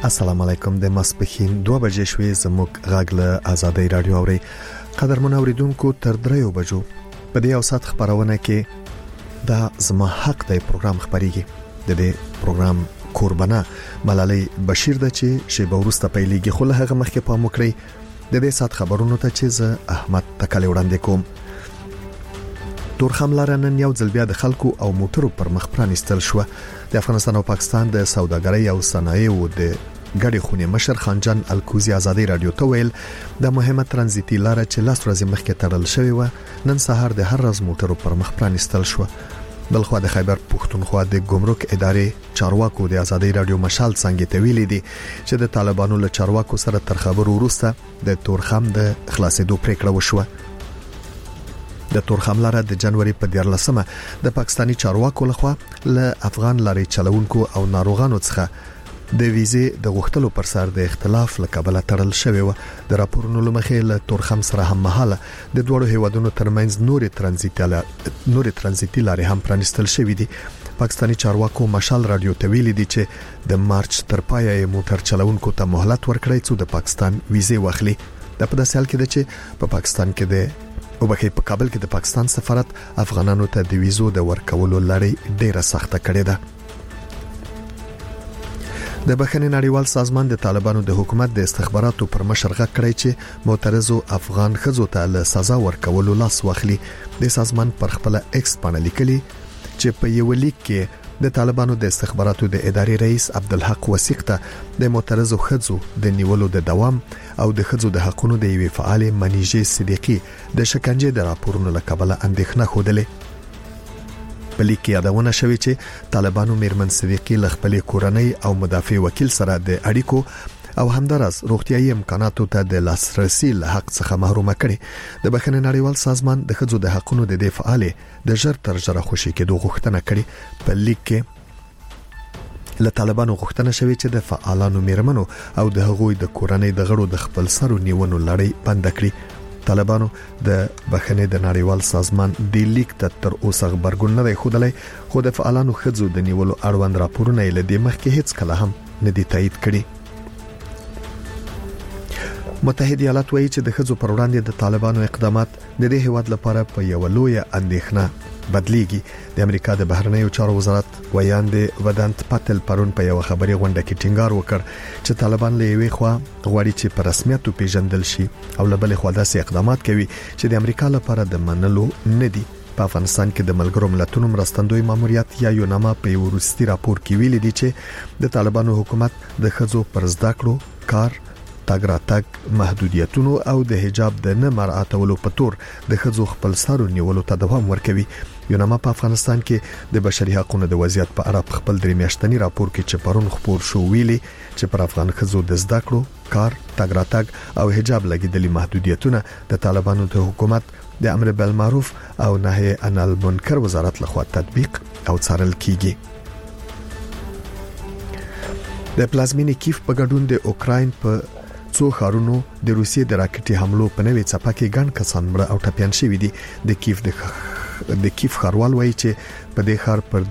السلام علیکم د ماسپخین 2 بجې شوې زموږ غږ له آزادۍ رادیو اوري قدرمن اوریدونکو تر 3 بجو په دې اوسات خبرونه کې دا زما حق دی پروګرام خبريږي د دې پروګرام قربانه ملالۍ بشیر د چې شیبه ورسته پیلېږي خو له هغه مخکې پام وکړئ د دې سات خبرونو ته چې زه احمد تکلی وړاندې کوم تورخم لارنن یو ځل بیا د خلکو او موټرو پر مخ پرانستل شو د افغانستان او پاکستان د سوداګرۍ او صنایعو د ګډې خونې مشر خانجان الکوزي آزادۍ رادیو ته ویل د مهمه ترانزیتي لار چې لاس ورځې مخکې تړل شوې و نن سهار د هر ورځ موټرو پر مخ پرانستل شو بلخو د خیبر پښتونخوا د ګمرک ادارې چارواکو د آزادۍ رادیو مشال څنګه ته ویلي دي چې د طالبانو له چارواکو سره تر خبرو وروسته د تورخم د خلاصېدو پریکړه وشوه د تورخم لاره د جنوري په 14مه د پاکستاني چارواکو لخوا له افغان لارې چلوونکو او ناروغانو څخه د ویزې د غوښتلو پر سر د اختلاف لکبله تړل شوی و د راپورونو لمخې له تورخم سره هم مهاله د دوړو هیوادونو ترمنځ نورې ترانزیتي لارې هم پرانستل شوې دي پاکستاني چارواکو مشال رادیو ته ویلي دي چې د مارچ تر پایه موټر چلوونکو ته مهلت ورکړي چې د پاکستان ویزې واخلي د په داسې حال کې چې په پاکستان کې د او په کابل کې د پاکستان سفارت افغانانو ته د ویزو د ورکولو لړۍ ډیره سخته کړې ده د بخښنې نړیوال سازمان د طالبانو د حکومت د استخباراتو پر مشر غږ کړی چې معترضو افغان ښځو ته له سزا ورکولو لاس واخلي د سازمان پر خپل ایکس باندې لیکلي چې په یو لیک کې د طالبانو د استخباراتو د ادارې رئیس عبدالحق وثیق ته د معترضو ښځو د نیولو د دوام او د ښځو د حقونو د یوې فعال منیجې صدیقي د شکنجې د راپورونو لکبله اندېښنه خوده په لیک کې یادونه شوې چې طالبانو میرمن صدیقي ل خپل کورنۍ او مدافع وکیل سره د اړیکو او همدارس روغتيایي امکاناتو ته د لاسرسي له حق څخه محرومه کړي د بخښنې نړیوال سازمان د ښځو د حقونو د دفاعاله د ژر تر ژره خوشي کېدو غوښتنه کړي په لیک کې له طالبانو غوښتنه شوې چې د فعالانو میرمنو او د هغوی د کورنۍ د غړو د خپل سرو نیونو لړۍ بند کړي طالبانو د بخښنې د نړیوال سازمان د لیک تر اوسه خبرګون نه دی خوده خو د فعالانو ښځو د نیولو اړوند راپورونه له دې مخکې هیڅ کله هم نه دي تایید کړي متحده ایالات وایي چې د ښځو پر وړاندې د طالبانو اقدامات د دې هیواد لپاره په یو لویه اندېښنه بدلیږي د امریکا د بهرنیو چارو وزارت ویاند ودانت پاتل پرون په یو خبري غونډه کې ټینګار وکړ چې طالبان له یوې خوا غواړي چې په رسمیت پیژندل شي او له بلې خوا داسې اقدامات کوي چې د امریکا لپاره د منلو نه دي په افغانستان کې د ملګرو ملتونو مرستندوی ماموریت یا یوناما په وروستي راپور کې ویل دي چې د طالبانو حکومت د ښځو پر زده کړو کار تاګ راتګ محدودیتونو او د حجاب د نه مراعاتولو په تور د ښځو خپل سارو نیولو ته دوام ورکوي یوناما په افغانستان کې د بشري حقوقو د وضعیت په اړه خپل درې میاشتنی راپور کې چې پرون خبر شو ویلي چې پر افغان ښځو د زده کړو کار تاګ راتګ او حجاب لګیدلي محدودیتونه د طالبانو د حکومت د امر بالمعروف او نهي عن المنکر وزارت لخوا تطبیق او څارل کیږي د پلازمینې کیف په ګډون د اوکراین په څو ښارونو د روسیې د راکټي حملو په نوې څپه کې ګڼ کسان مړه او ټپيان شوي دي د کیف ښاروال وایي چې په دې ښار پر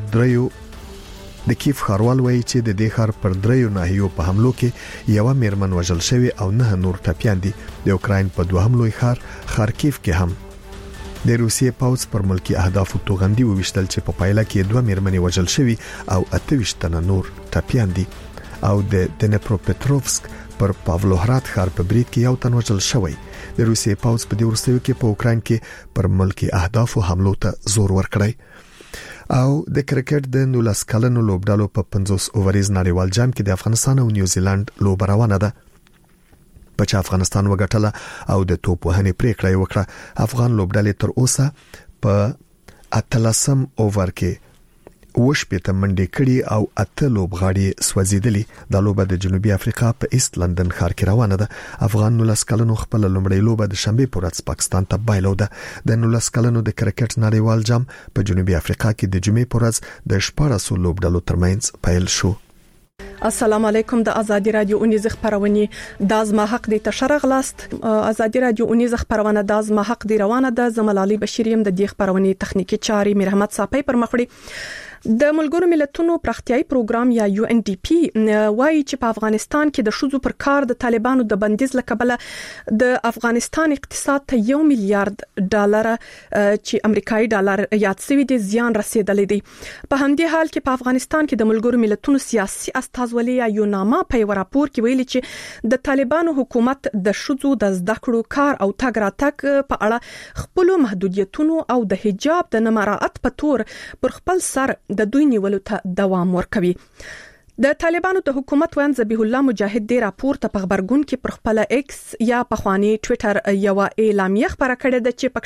دریو ناحیو په حملو کې یو میرمن وژل شوی او 9 نور ټپيان دي د اوکراین په دوهم لوی ښار خارکیف کې هم د روسیې پاوځ پر ملکی اهدافو توغندي وویشتل چې په پایله کې 2 میرمنې وژل شوی او 28 تنه نور ټپيان دي او د دنپروپټروفسک پر پاولوهرات ښار په برید کې یو تن وژل شوی د روسیې پاوځ په دې ورستیو کې په اوکراین کې پر ملکی اهدافو حملو ته زور ورکړی او د کرکټ د 19 کلنو لوبډالو په 50 اووريز نړیوال جام کې د افغانستان او نیوزیلند لوب روانه ده په چې افغانستان وګټله او د توپ وهنې پریکړه وکړه افغان لوبډالې تر اوسه په 18 اوور کې وشپته منډې کړي او 8 لوبغاړي سوځیدلي د لوبه د جنوبي افریقا په ایست لندن ښار کې روانه ده افغان 19 کلنو خپل لومړی لوبه د شنبه په ورځ پاکستان ته بایلوده د 19 کلنو د کرکټ نړیوال جام په جنوبي افریقا کې د جمعې په ورځ د 14 لوبډالو ترمنځ پیل شو السلام علیکم د ازادي رادیو اونیز خبرونه د ازما حق د تشرغلاست ازادي رادیو اونیز خبرونه د ازما حق دی روانه ده زملالي بشیریم د دې خبرونه تخنیکی چاري مرحمت صاحب پر مخړي د ملګرو ملتونو پراختیايي پروګرام یا UNDP وايي چې په افغانستان کې د شذو پر کار د طالبانو د بندیز لکبله د افغانستان اقتصاد ته $1 میلیارډ چې امریکایي ډالر یاد شوی د زیان رسیدلې دي. په همدې حال کې په افغانستان کې د ملګرو ملتونو سیاسي استازولي یا یوناما په راپور کې ویلي چې د طالبانو حکومت د شذو د زده کړو کار او تګ راتګ په اړه خپل محدودیتونو او د حجاب د نمرات په تور پر خپل سر د دوی نیولو ته دوام ورکوي. د طالبانو د حکومت وان ذبیح الله مجاهد د راپور ته په خبرګون کې پر خپل ایکس یا په خواني ټوئیټر یو اعلامیه خبره کړې ده چې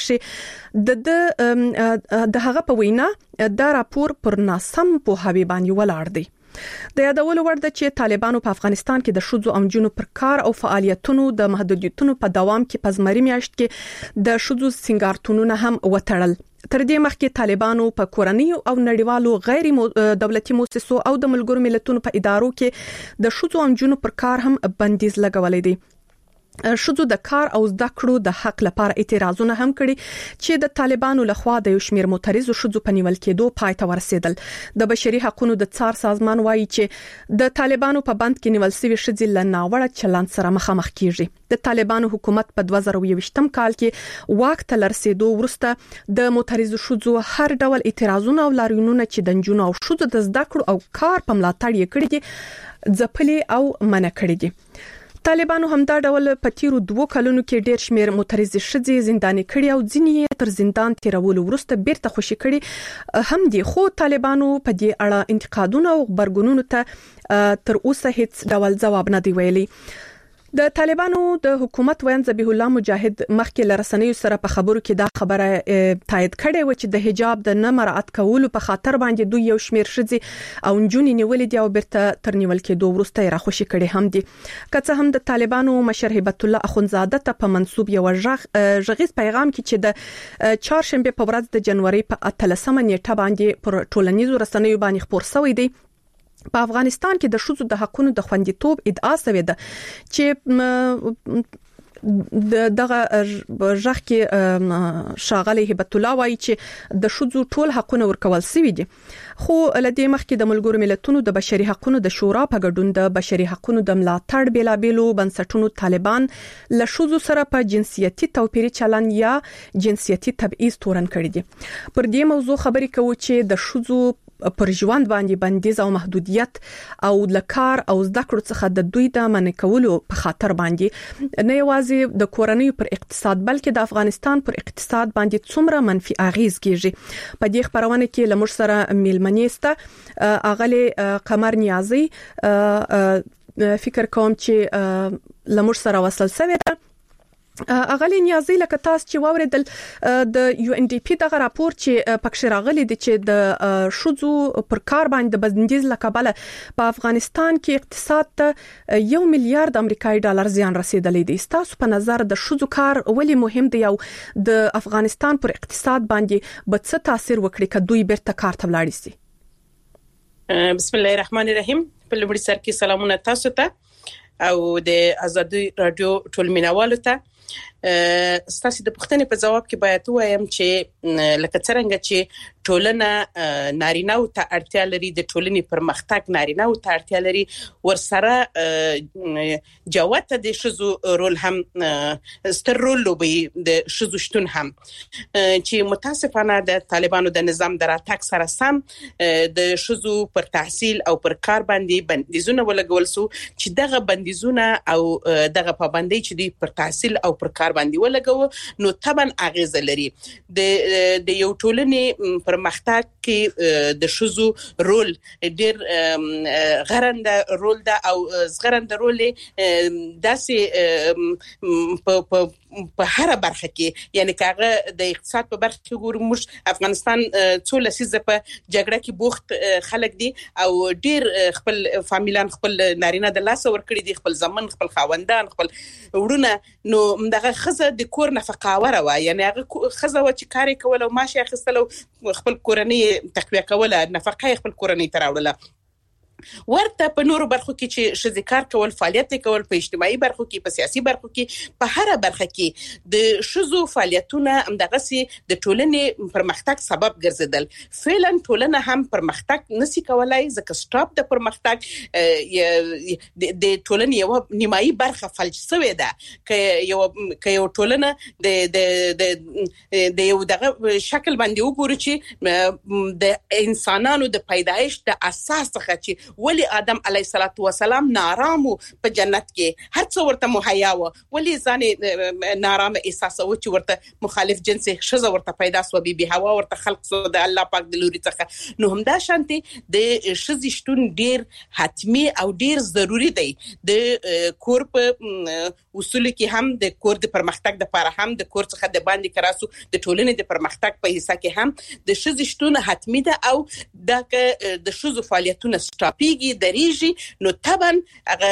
پکې د هغه په وینا دا راپور پر ناسم په هوی باندې ولاړ دی. د یادولو وړ ده چې طالبانو په افغانستان کې د شذو او جنونو پر کار او فعالیتونو د محدودیتونو په دوام کې په زمري میاشت کې د شذو سنگارتونونه هم وټړل. تر دې مخکې طالبانو په کورنۍ او نړیوالو غیر دولتي مؤسسو او د ملګرو ملتونو په ادارو کې د شذو او جنونو پر کار هم بندیز لګولې دي. شذو د کار او زده کړو د حق لپاره اعتراضونه هم کړي چې د طالبانو لخوا د یو شمېر معترضو شذو په نیول کېدو پای ته ورسېدل. د بشري حقوقو د څار سازمان وایي چې د طالبانو په بند کې نیول شوی شذې له ناوړه چلند سره مخامخ کیږي. د طالبانو حکومت په 2020م کال کې واک ته رسیدو وروسته د معترضو شذو هر ډول اعتراضونه او لاریونونه چې د جنونو او شذو د زده کړو او کار په ملاتړ یې کړی دي ځپلي او منع کړی دي. طالبانو همدا ډول په تیرو 2 کلونو کې ډیر شمیر معترض شذې زنداني کړي او ځینې تر زندان تیرولو وروسته بیرته خوشي کړي هم دي. خو طالبانو په دې اړه انتقادونه او خبرګونونو ته تر اوسه هیڅ ډول ځواب نه دی ویلي. د طالبانو د حکومت وان ذبیح الله مجاهد مخکې لرسنیو سره په خبرو کې دا خبره تایید کړې و چې د حجاب د نه مراعات کولو په خاطر باندې دوی یو شمیر شذې او جنونې نیولې دي او بیرته تر نیول کېدو وروسته را خوشي کړي هم دي. که څه هم د طالبانو مشر هبت الله اخونزاده ته په منسوب یو ژغیز پیغام کې چې د چهارشنبه په ورځ د جنوري په 13مه نیټه باندې پر ټولنیزو رسنیو باندې خبر شوی دی. په افغانستان کې د شذو د حقونو د خوندیتوب ادعا شوې ده چې دغه ژغ کې شاغلي هبت الله وایي چې د شذو ټول حقونه ورکول شوي دي. خو لدې مخکې د ملګرو ملتونو د بشري حقونو د شورا په ګډون د بشري حقونو د ملاتړ بیلابېلو بنسټونو طالبان له شذو سره په جنسيتي توپیري چلند یا جنسيتي تبعیض تورن کړی دي. پر دې موضوع خبرې کوو چې د شذو پر ژوند باندې بندیز او محدودیت او لکار او زده کړو څخه د دوی د منع کولو په خاطر باندې نه یوازې د کورنۍ پر اقتصاد بلکې د افغانستان پر اقتصاد باندې څومره منفي اغیز کیږي. په دې خبرونه کې لمر سره میلمنېسته اغلی قمر نیازي فکر کوم چې لمر سره وصل شوی ده. اغلی نیازي لکه تاسو چې واوریدل د UNDP دغه راپور چې پکښ راغلي دي چې د شذو پر کار باندې د بندیز لکبله په افغانستان کې اقتصاد ته $1 میلیارډ امریکایي ډالر زیان رسیدلی دی. تاسو په نظر د شذو کار ولې مهم دی او د افغانستان پر اقتصاد باندې به څه تاثیر وکړي که دوی بیرته کار ته ولاړ شي؟ بسم الله الرحمن الرحیم. په لومړي سر کې سلامونه تاسو ته او د آزادي رادیو ټول مینوالو ته. ستاسو د پوښتنې په جواب کې باید وایم چې لکه څنګه چې ټولنه نارینه او ته اړتیا لري، د ټولنې پرمختګ نارینه او ته اړتیا لري، ورسره جوته د شذو رول هم ستر رول لوبي، د شذو شتون هم چې متاسفانه د طالبانو د نظام دراتک سره سم د شذو پر تحصیل او پر کار باندې بندیزونه ولګول سو چې دغه بندیزونه او دغه پابندۍ چې دی پر تحصیل او پر کار باندې ولګو نو طبعا اغیز لري. د یو ټولنې پرمختګ کې د شذو رول ډیر غرنده رول ده او زغرنده رول داسې په هر برخه کې، یعنی کاغه د اقتصاد په برخه کې ګورو موږ افغانستان څو لسیزه په جګړه کې بوخت خلک دي او ډیر خپل فامیلان خپل نارینه د لاس ور کړی دي، خپل زمن خپل خاوندان خپل وړونه، نو دغه خزه د کور نفقه وره، یعنی هغه خزه و چې کار کوله او معاش اخیستلو خپل کورنۍ تقویه کوله، نفقه خپل کورنۍ تراوړله. ورته په نورو برخو کې چې شذ کار کول فعالیت کول په اجتماعي برخو کې په سیاسي برخو کې په هر برخه کې د شذو فعالیتونه همدغه سي د ټولنې پرمختګ سبب ګرځیدل فعلا ټولنه هم پرمختګ نسی کولای ځکه سټاپ د پرمختګ د ټولنې یو نیمایي برخه فلج شوې ده که یو ټولنه د یو دغه شکل باندې وګوري چې د انسانانو د پیدایش د اساس څخه چې ولی آدم علیه السلام نارامو په جنت کې هر څو ورته مهیا و ولی ځان نارام احساسو چې ورته مخالف جنس شزه ورته پیدا سو بي هوا ورته خلق سو د الله پاک د لوري څخه نو همدا شانتي د شزي شتون ډیر حتمی او ډیر ضروری دی د کور په اصول کې هم د کور د پرمختګ لپاره هم د کور څخه د باندې کراسو د ټولنې د پرمختګ په حصہ کې هم د شزي شتون حتمی ده او د شزو فعالیتونه سټاپیږي دریږي نو طبعا هغه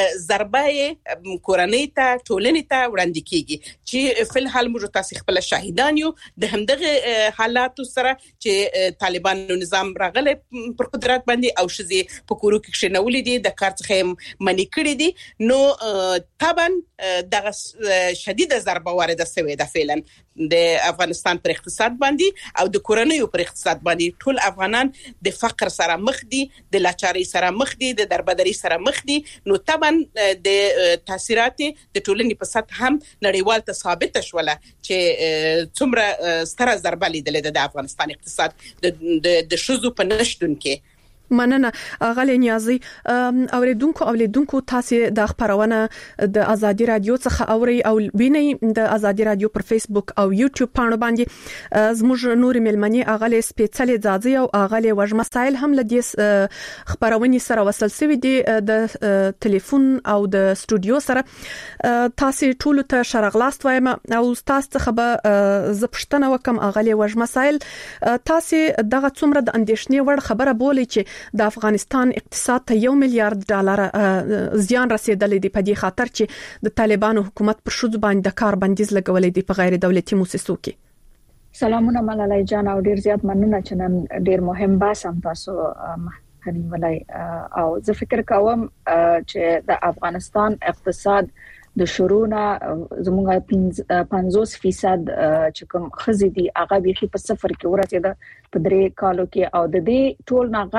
ضربه کورنۍ ته ټولنې ته وړاندې کیږي چې فل حال موږ تاسو خپل شاهدان یو د همدغه حالات سره چې طالبانو نظام راغله پر قدرت باندې او شزي په کورو کې شنولې دي د کار څخه منی کړی دي نو طبعا دغه شدیده ضربه وارده شوې ده فعلا د افغانستان پر اقتصاد باندې او د کورنۍ پر اقتصاد باندې ټول افغانان د فقر سره مخ دي د لاچارۍ سره مخ دي د دربدري سره مخ دي نو طبعا د تاثیرات د ټولنې په سطح هم نړیوال ته ثابت شوله چې څومره ستره ضربه لیدلې د افغانستان اقتصاد د شذو په نشټون کې مننه غالي نیازي اوریدونکو تاسو د خبرونه د ازادي رادیو څخه اوري او ویني د ازادي رادیو پر فیسبوک او یوټیوب باندې زموږ نور ملمني اغله سپیشل ځاځي او اغله وژ مسائل هم لدی خبرونه سره وصل سوي دي د ټلیفون او د استودیو سره تاسو ټول ته شرغلاست وایم او تاسو څخه به زپشتنه وکم اغله وژ مسائل تاسو دغه څومره د اندیشنې وړ خبره بولي چې د افغانستان اقتصاد ته $1 میلیارډ زیان رسیدلی دی په دې خاطر چې د طالبانو حکومت پر شذ باندې د کار بندیز لګولې دی په غیر دولتي مؤسسو کې سلامونه ملالای جان او ډیر زیات مننه چې نن ډیر مهم بحث هم تاسو مخکنی ولای او زه فکر کوم چې د افغانستان اقتصاد د شروع نه زموږه 50% چې کوم خزي دي هغه به په صفر کې ورسېده په 3 کالو کې او د دې ټول نه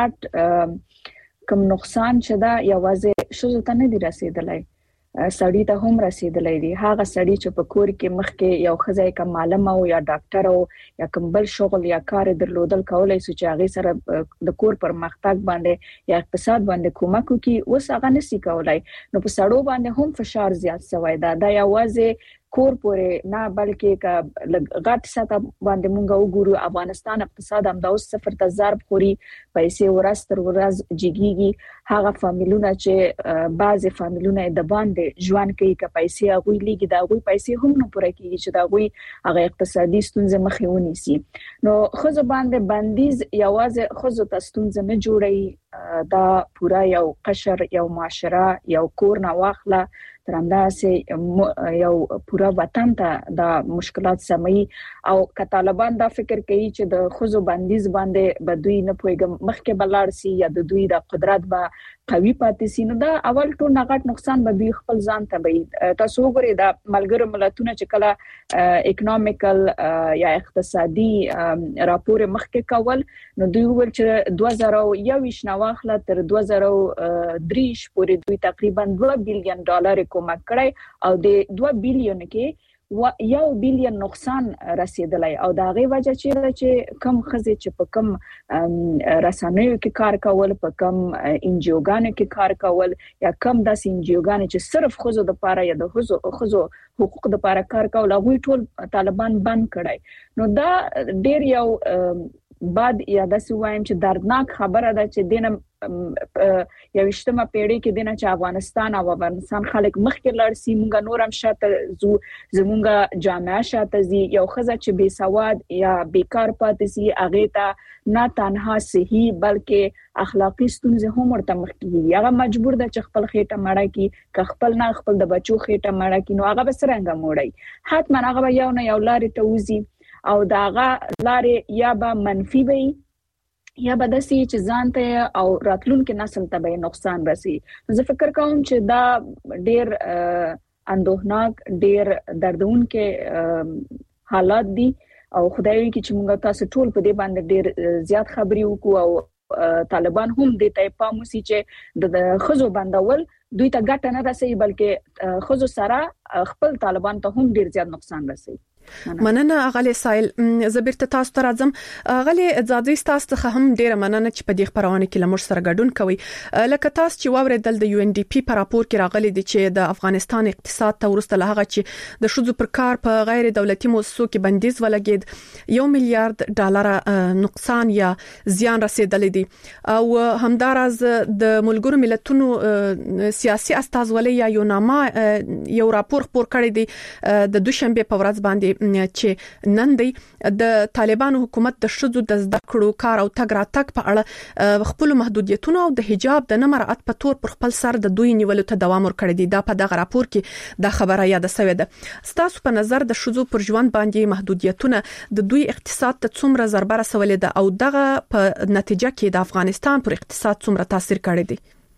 غټ کوم نقصان چې دا یوازې شذو ته نه دی رسیدلی سړی ته هم رسیدلی دی هغه سړی چې په کور کې مخکې یو خزای کوم معلم او یا ډاکټر او یا کوم بل شغل یا کار درلودل کولای شي چې هغه سره د کور پر مختګ باندې یا اقتصاد باندې کومک وکړي اوس هغه نسی کولای نو په سړو باندې هم فشار زیات شوی دا یوازې کور پورې نه بلکې کا غټ سطح باندې مونږ وګورو افغانستان اقتصاد هم د اوس صفر ته ضرب خوري پیسې ورستر ورځ جګیږي هغه فامیلونه چې بعضي فامیلونه د باندې ژوند کوي کا پیسې هغه لیږي دا غوي پیسې هم نه پوره کیږي چې دا غوي هغه اقتصادي ستونزې مخې ونیسي نو خزو باندې بندیز یوازې خزو ته ستونزې نه جوړي دا پورا یو قشر یو معاشره یو کور نه واخله تر اندازې یو پورا وطن ته د مشکلات سمي او که طالبان دا فکر کوي چې د خزو بندیز باندې بدوی نه پويګم مخکې بلار سي یا د دوی د قدرت به قوي پاتې سي نو دا اول ټول نغټ نقصان به دوی خپل ځان ته وي تاسو وګورئ دا ملګرو ملتونه چې کله اکونومیکل یا اقتصادي راپور مخکې کول نو دوی ویل چې 2021 نواخله تر 2023 پورې دوی تقریبا $2 بلین کومک کړی او د 2 بلین کې $1 بلین نقصان رسیدلی او دا غي وجه چې کم خزي چې په کم رسنیو کې کار کول په کم انجیوګانو کې کار کول یا کم داس انجیوګانو چې صرف خزو د پاره یا د خزو حقوق د پاره کار کول هغه ټول طالبان بند کړای نو دا ډیر یو بعد یا د سوایم چې دردناک خبره ده چې دینه یو اجتماع پیړۍ کې دینه چې افغانستان او افغانستان خلک مخکې لړسي مونږ نورم شاته زمونږ جامعه شاته زی یو خزه چې بے سواد یا بیکار پاتې سي هغه ته نه تنها صحي بلکې اخلاقی ستونزې هم ورته مخ کیږي هغه مجبور ده چې خپل خېټه مړه کی که خپل نه خپل د بچو خېټه مړه کی نو هغه به څنګه موړي حتما هغه یو نه یو لارې ته وزي او داغه لارې یا به منفي وي یا بدسي چې ځانته او راتلونکو نسل ته به نقصان رسي. زه فکر کوم چې دا ډیر اندوهناک ډیر دردونکې حالات دي او خدای وکړي چې موږ تاسو ټول په دې باندې ډیر زیات خبري وکړو او طالبان هم د تایپا موسی چې د خزو بندول دوی ته ګټه نه رسي بلکې خزو سره خپل طالبان ته هم ډیر زیات نقصان رسي. مننه اغلی سایل زبرت تاسو ته راځم. اغلی ځاځي تاسو ته هم ډیره مننه چې په دې خبرونه کې لمر سره ګډون کوي. لکه تاسو چې واوریدل د UNDP په راپور کې راغلي دي چې د افغانستان اقتصاد ته ورسته له هغه چې د شذو پر کار په غیر دولتي مؤسسو کې بندیز ولګید $1 میلیارډ نقصان یا زیان رسیدلی دي او همدارز د ملګرو ملتونو سیاسي استازولۍ یا یوناما یو راپور خپور کړی دی د دوشنبه په ورځ باندې چې نن دی د طالبانو حکومت د شذو د زده کړو کار او تګ راتګ په اړه خپل محدودیتونه او د حجاب د نه مراعات په تور پر خپل سر د دوی نیولو ته دوام ورکړی دی. دا په دغه راپور کې د خبره یاد شوې ده. ستاسو په نظر د شذو پر ژوند باندې محدودیتونه د دوی اقتصاد ته څومره ضربه رسولې ده او دغه په نتیجه کې د افغانستان پر اقتصاد څومره تاثیر کړی دی؟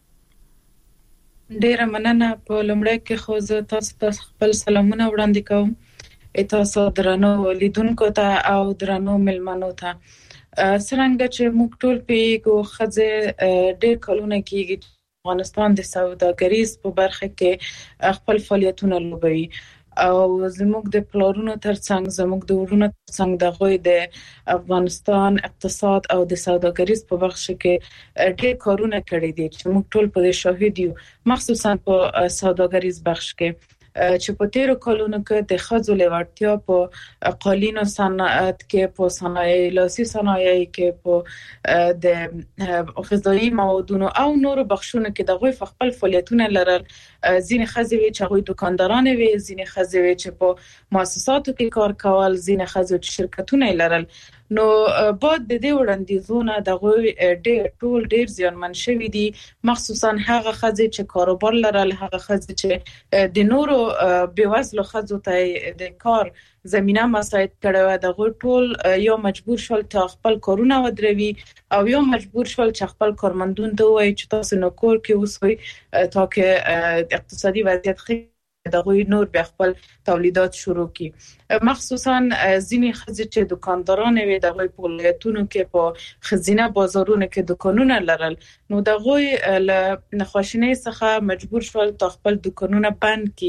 ډیره مننه. په لومړی کې خو زه تاسو ته خپل سلامونه وړاندې کوم تاسو درنو لیدونکو ته او درنو ملمنو ته. څنګه چې موږ ټول پیګو خزه ډېر کلونه کېږي افغانستان د سوداګریز په برخه کې خپل فعالیتونه لوبوي او زموږ د پلانونو ترڅنګ زموږ د ورونو ترڅنګ د غوي د افغانستان اقتصاد او د سوداګریز په برخه کې ډېر کارونه کړی دي چې موږ ټول په شاهد یو، مخصوصا په سوداګریز بخش کې چې په تیرو کلونو کې د خځو لوړتیا په قالینو صنعت کې په صنایع لاسي صنایع کې په د غذایی موادونو او نورو بخشونو کې د غوي خپل فعالیتونه لرل. ځینې خځې وی چې غوي دکانداران وي، ځینې خځې وی چې په مؤسساتو کې کار کول، ځینې خځې چې شرکتونه لرل. نو بعد د دې وړاندیزونه د غوي ډېر زیانمن شوي دي، مخصوصا هغه خځې چې کاروبار لرل، هغه خځې چې د نورو بیوزلو خځو ته د کار زمينه مساعد کړو. د غوي ټول یو مجبور شول چې خپل کارونه ودروي او یو مجبور شول چې خپل کارمندون ته وایي چې تاسو نو کور کې اوسئ تا کې اقتصادي وضعیت ښه د غوي نور به خپل تولیدات شروع کی. مخصوصا ځینې خځې چې دکانداران وي د غوي په ولایتونو کې په خزینه بازارونو کې دکانونه لرل، نو د غوي له نخښنې څخه مجبور شول تا خپل دکانونه بند کی.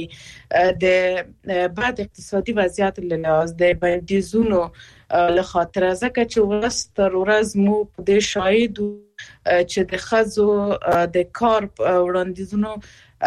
د بعد اقتصادي وضعیت له لحاظ د بندیزونو له خاطر ځکه چې ورستر ورځ مو په دې شاهد چې د خځو د کار وړاندیزونو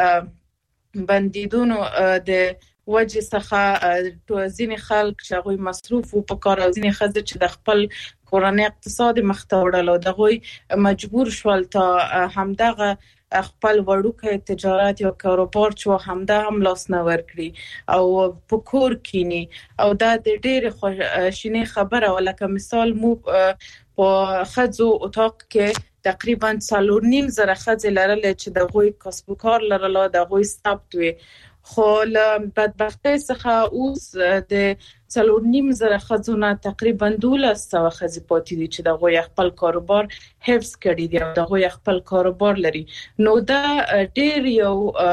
بندیدونو د وجه څخه ځینې خلک چې غوي مصروف او په کار او ځینې خځې چې د خپل کورنۍ اقتصاد مخته وړل او د غوي مجبور شول تا همدغه خپل وړوکی تجارت یا کاروبار چې همدا هم لاس نه ورکړي او په کور کینی او دا د ډېر خوشینه خبره ولکه مثال مو په خځو اتاق کې تقریبا 4.5 زره خځې لرل چې د غوي کسب و کار لرل، د غوي ثبت وي. خو بدبختۍ څخه اوس د 4.5 زره خځونه تقریبا 1200 خځې پاتې دي چې د غوي خپل کاروبار حفظ کړي دي او د غوي خپل کاروبار لري. نو دا ډېر یو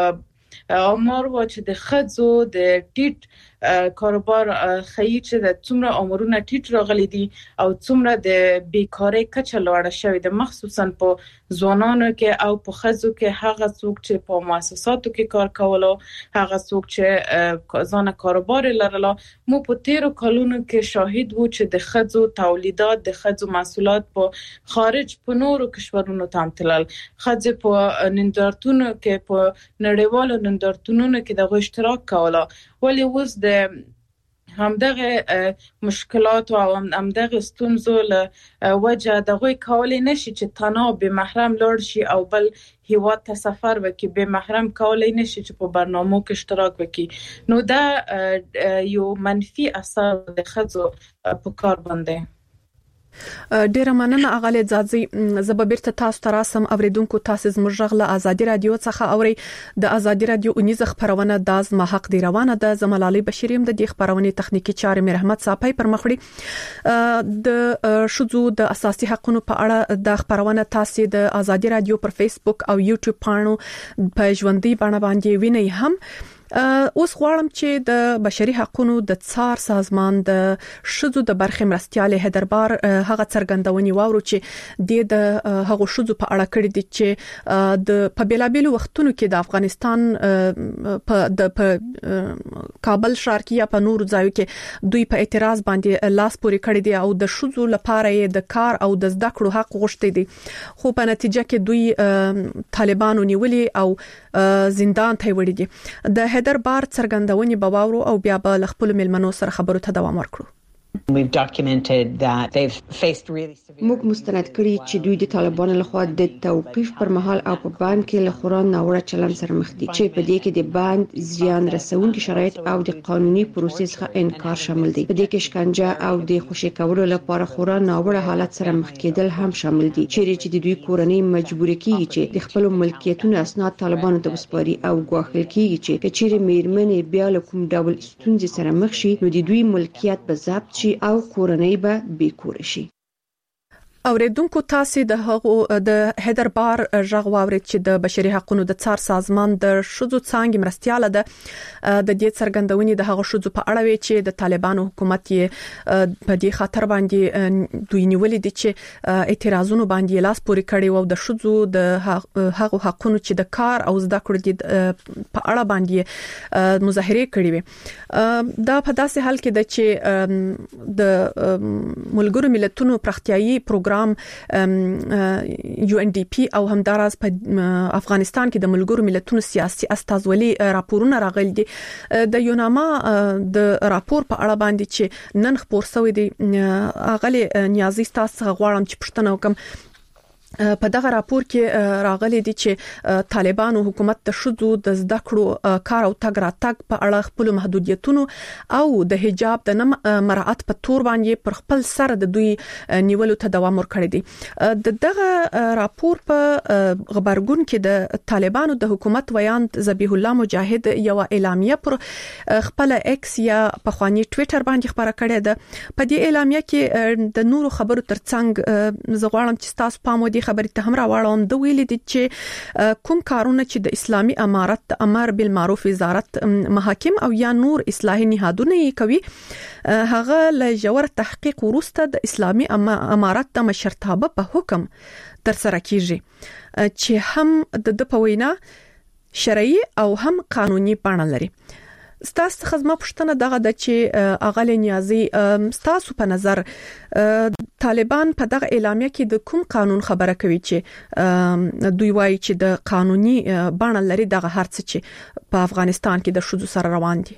امر و چې د خځو د ټیټ کاروبار خیر چې د څومره عمرونه ټیټ راغلي دي او څومره د بیکاری کچه لوړه شوې ده، مخصوصا په ځوانانو کې او په خځو کې. هغه څوک چې په مؤسساتو کې کار کولو، هغه څوک چې ځان کاروبار لرلو، مو په تیرو کلونو کې شاهد وو چې د خځو تولیدات، د خځو محصولات په خارج په نورو کشورونو ته تلل. خځې په نندارتونو کې، په نړیوالو نندارتونونو کې د اشتراک کوله. ولی اوس د همدغه مشکلات او همدغه ستونزو له وجه د غوي کولای نشي چې تنها به محرم لاړ شي او بل هیواد ته سفر وکړي، به محرم کولای نشي چې په برنامو کې اشتراک وکړي. نو دا یو منفي اثر د خځو په کار باندې. ډیره مننه اغاله ځاځي زببرته تاسو تراسم اوریدونکو تاسو زموږغله ازادي رادیو څخه اوري د ازادي رادیو 19 خبرونه د ما حق دی روانه د زملالي بشریم د خبرونه تخنیکی چارې مې رحمت صاحب پر مخړي د شذو د اساسي حقوقو په اړه د خبرونه تاسو د ازادي رادیو پر فیسبوک او یوټیوب پاڼو په ژوندۍ بڼه باندې وینئ هم اوس غواړم چې د بشري حقوقو د څار سازمان د شذو د برخې مرستيال هدربار هغه څرګندونې واورو چې د هغه شذو په اړه کړی دي چې د په بیلابیل وختونو کې د افغانستان په کابل ښار کې یا په نور ځایو کې دوی په اعتراض باندې لاس پورې کړی دي او د شذو لپاره د کار او د زده کړو حق غوښتي دي خو په نتیجه کې دوی طالبانو نیولې او زندان ته وړي دي د هدر بار څرګندونې بواورو او بیا به خپل ملمنو سره خبرو ته دوام ورکړو. We've documented that they've faced really severe. موږ مستند کړی چې دوی د طالبانو لخوا د توقيف پر مهال او په باند کې له خوران ناوړه چلن سره مخ دي چې په دې کې د باند زیان رسونکي شرایط او د قانوني پروسس څخه انکار شامل دي. په دې کې شکنجه او د خوشی کولو لپاره خوران ناوړه حالت سره مخ کېدل هم شامل دي چې د دوی کورنۍ مجبور کیږي چې د خپل ملکیتونو اسناد طالبانو ته وسپاري او غواخل کیږي چې کچېره میرمنې بیا له کوم ډول ستونزې سره مخ شي نو د دوی ملکیت به ضبط شي او کورنۍ به بیکور شي. اوریدونکو تاسو د هدر بار ژغ واورید چې د بشري حقوقو د څار سازمان د شذو څنګه مرستياله ده د دې څرګندونې د هغه شذو په اړه وی چې د طالبانو حکومت یې په دې خاطر باندې دوی نیولې دي چې اعتراضونو باندې لاس پورې کړي او د شذو د هغه حقوقو چې د کار او زده کړو په اړه باندې مظاهره کړي وي دا په داسې حال کې ده چې د ملګرو ملتونو پرختیایي پروګرام UNDP او همداراز په افغانستان کې د ملګرو ملتونو سیاسي استازولي راپورونه راغلي دي د یوناما د راپور په اړه باندې چې نن خبر شوی دی اغلی نیازي تاسو غواړم چې پښتنه وکم په دغه راپور کې راغلي دي چې طالبانو حکومت د شذو د زده کړو کار او تګ راتګ په اړه خپل محدودیتونو او د حجاب د مراعات په تور باندې پر خپل سر د دوی نیولو ته دوام ورکړي دي دغه راپور په خبرګون کې د طالبانو د حکومت ویاند ذبیح الله مجاهد یو اعلامیه پر خپل ایکس یا په خواني ټوئیټر باندې خبره کړې ده په دې اعلامیه کې د نورو خبرو ترڅنګ زغړم چې تاسو پام ودی خبرې ته هم راوړم د ویلې دي چې کوم کارونه چې د اسلامي امارت امر بالمعروف وزارت محاکم او یا نور اصلاحي نهادونه کوي هغه له جوړ تحقیق وروسته د اسلامي امارت د مشرتابه په حکم تر سره کیږي چې هم د پوینا شرعي او هم قانوني بڼه لري. ستاسو خدمت پښتنه دغه د چې اغلی نیازي ستاسو په نظر طالبان په دغه اعلامیه کې د کوم قانون خبره کوي چې دوی وایي چې د قانوني بڼه لري دغه هرڅه چې په افغانستان کې د شذو سره روان دي.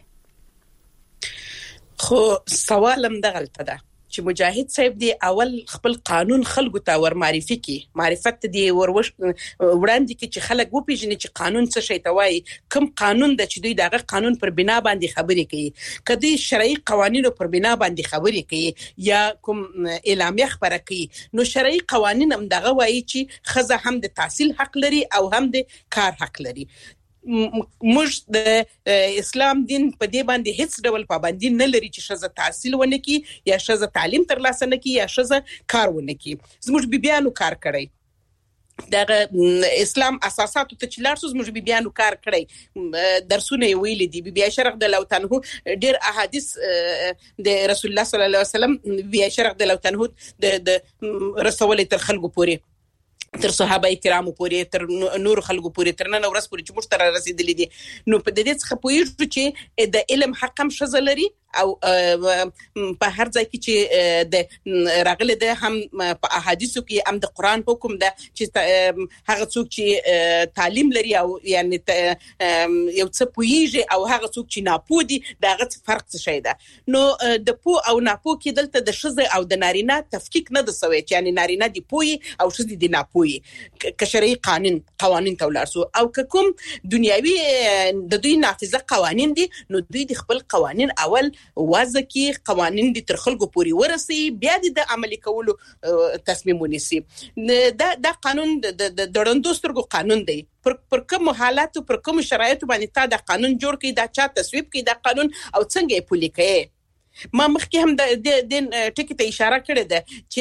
خو سوالم دغلته ده چې مجاهد صاحب دی اول خپل قانون خلکو ته ور معرفي کی معرفت دی ور وړاندې کی چې خلک وپیژني چې قانون څه شي ته وایي کوم قانون د چې دوی دغه قانون پر بنا باندې خبرې کوي کدی شرعي قوانینو پر بنا باندې خبرې کوي یا کوم اعلامیه خبره کوي نو شرعي قوانین هم دغه وایي چې خزه هم د تحصیل حق لري او هم د کار حق لري. موږ د اسلام دین په دې باندې هیڅ ډول پابندي نه لري چې شزه تحصیل ونه کی یا شزه تعلیم ترلاسه نه کی یا شزه کار ونه کی. زموږ بیبيانو کار کړی د اسلام اساساتو ته چلار سوز موږ بیبيانو کار کړی درسونه ویل دي بیا شرح د لوتنه ډیر احادیث د رسول الله صلی الله علیه وسلم بیا شرح د لوتنه د رسول تر خلکو پوري تر صحابه کرامو پورې تر نور خلکو پورې تر نن ورځ پورې چې مشتره رسیدلې دي نو په دې څخه پوهیږو چې د علم حق هم شزه لري او په هر ځای کې چې د راغله ده هم په احادیثو کې هم د قران حکم ده چې هغه څوک چې تعلیم لري او یعنی یو څه پوهیږي او هغه څوک چې ناپوه دي دغه فرق څه شي ده نو د پو او ناپوه کې دلته د شزه او د نارینه تفکیک نه د سوي یعنی نارینه دی پوي او شزه دی ناپوه کشرعي قوانين تولارسو او کوم دنیوي د دوی نافذه قوانين دي نو دوی د خپل قوانين اول وضع کې قوانين د تر خلکو پورې ورسي بیا د عملي کولو تصمیم ونیسي. دا قانون د دړندوسترګو قانون دی. پر کوم حالات پر کوم شرایط باندې تا د قانون جوړ کړي، دا چا تصویب کړي دا قانون او څنګه یې پلي کوي. ما مخکې هم د ټکی ته اشاره کړې ده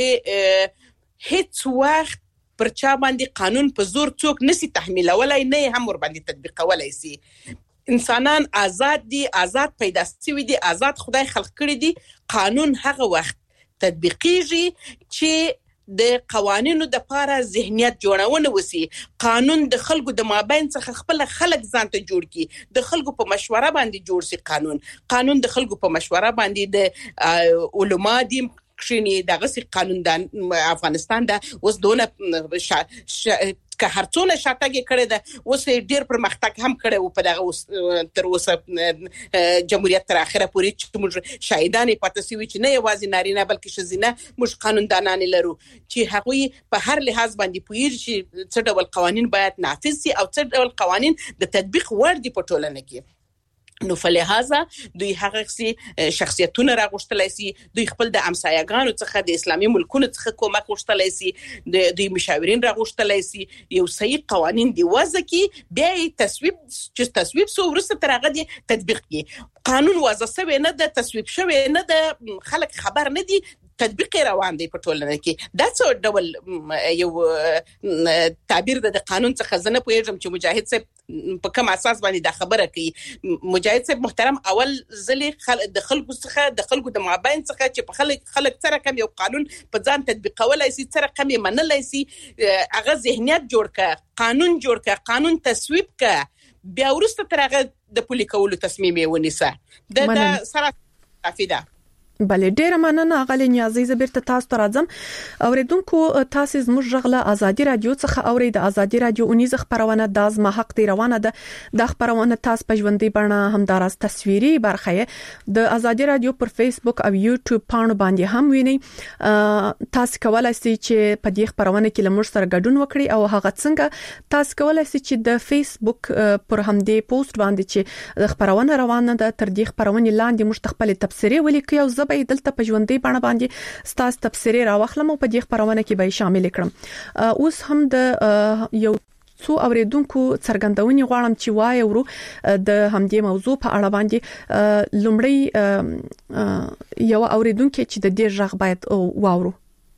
چې هیڅ وخت پر چا باندې قانون په زور څوک نسی تحمیلولای، نه هم ور باندې تطبیقولای سي. انسانان آزاد دي، آزاد پیدا شوي دي، آزاد خدای خلق کړی دي. قانون هغه وخت تطبیقیږي چې د قوانینو د لپاره ذهنیت جوړونه وسی. قانون د خلکو د مابین څخه خپل خلک ځان ته جوړ کی، د خلکو په مشوره باندې جوړ سي. قانون د خلکو په مشوره باندې د علما دي کښینی دغه سي قانوندان افغانستان دا اوس دونه که هرڅونه شاتګي کړي ده، اوس ډیر پرمختګ هم کړي او په دغه تر اوسه جمهوریت تر اخره پورې چې موږ شاهدانې پاتې سوي چې نه یوازې نارینه بلکې ښځینه موږ قانوندانان لرو چې هغوی په هر لحاظ باندې پوهیږي چې څه ډول قوانین باید نافذ شي او څه ډول قوانین د تطبیق وړ دي په ټولنه کې. نو فلهذا دوی هغه سي شخصیتونه راغوښتلای سي، دوی خپل د امسایګانو څخه د اسلامي ملکونو څخه کومک غوښتلای سي، د دوی مشاورین راغوښتلای سي، یو صحیح قوانين دی وضع کی بیا تصویب سو ورسته تر هغه دی تطبیق کی. قانون وضع شوی نه د تصویب شوی نه د خلک خبر نه دي، تطبیق روان دی په ټولنه کې. دا څه ډول یو تعبیر د قانون څخه زنه پوهیږم چې مجاهد صاحب په کوم اساس باندې دا خبره کوي. مجاهد صاحب محترم اول ځلې د خلکو څخه د خلکو د مابین څخه چې په خلک سره کوم یو قانون په ځان تطبیقولای سي، سره کوم منلای سي، هغه ذهنیت جوړ ک، قانون جوړ ک، قانون تصویب ک، بیا ورسته تر هغه د پلي کولو تصمیم ونیسه. دا سره کافي ده. بله ډیره مننه غلې نیازي زبرته تاسو ته راځم. اوریدونکو تاسو زموږ غغله ازادي رادیو څخه اوري د ازادي رادیو اونیز خبرونه د ازما حق دی روانه ده. د خبرونه تاسو په ژوندۍ بڼه هم دراز تصویري برخه د ازادي رادیو پر فیسبوک او یوټیوب پاڼو باندې هم ویني. تاسو کولای شئ چې په دې خبرونه کې لمر سره ګډون وکړئ او هغه څنګه تاسو کولای شئ چې د فیسبوک پر همدې پوسټ باندې چې خبرونه روانه ده تر دې خبرونه لاندې مشت خپل تبصره ولیکي او به دلته په ژوندۍ بڼه باندې ستاسو تبصره راوخلم او په دې خبرونه کې به شامل کړم. اوس هم د یو څو اوریدونکو څرګندونې غواړم چې وایي ورو د همدې موضوع په اړه باندې لومړی یو اوریدونکو چې د دې ژغ باید واورو.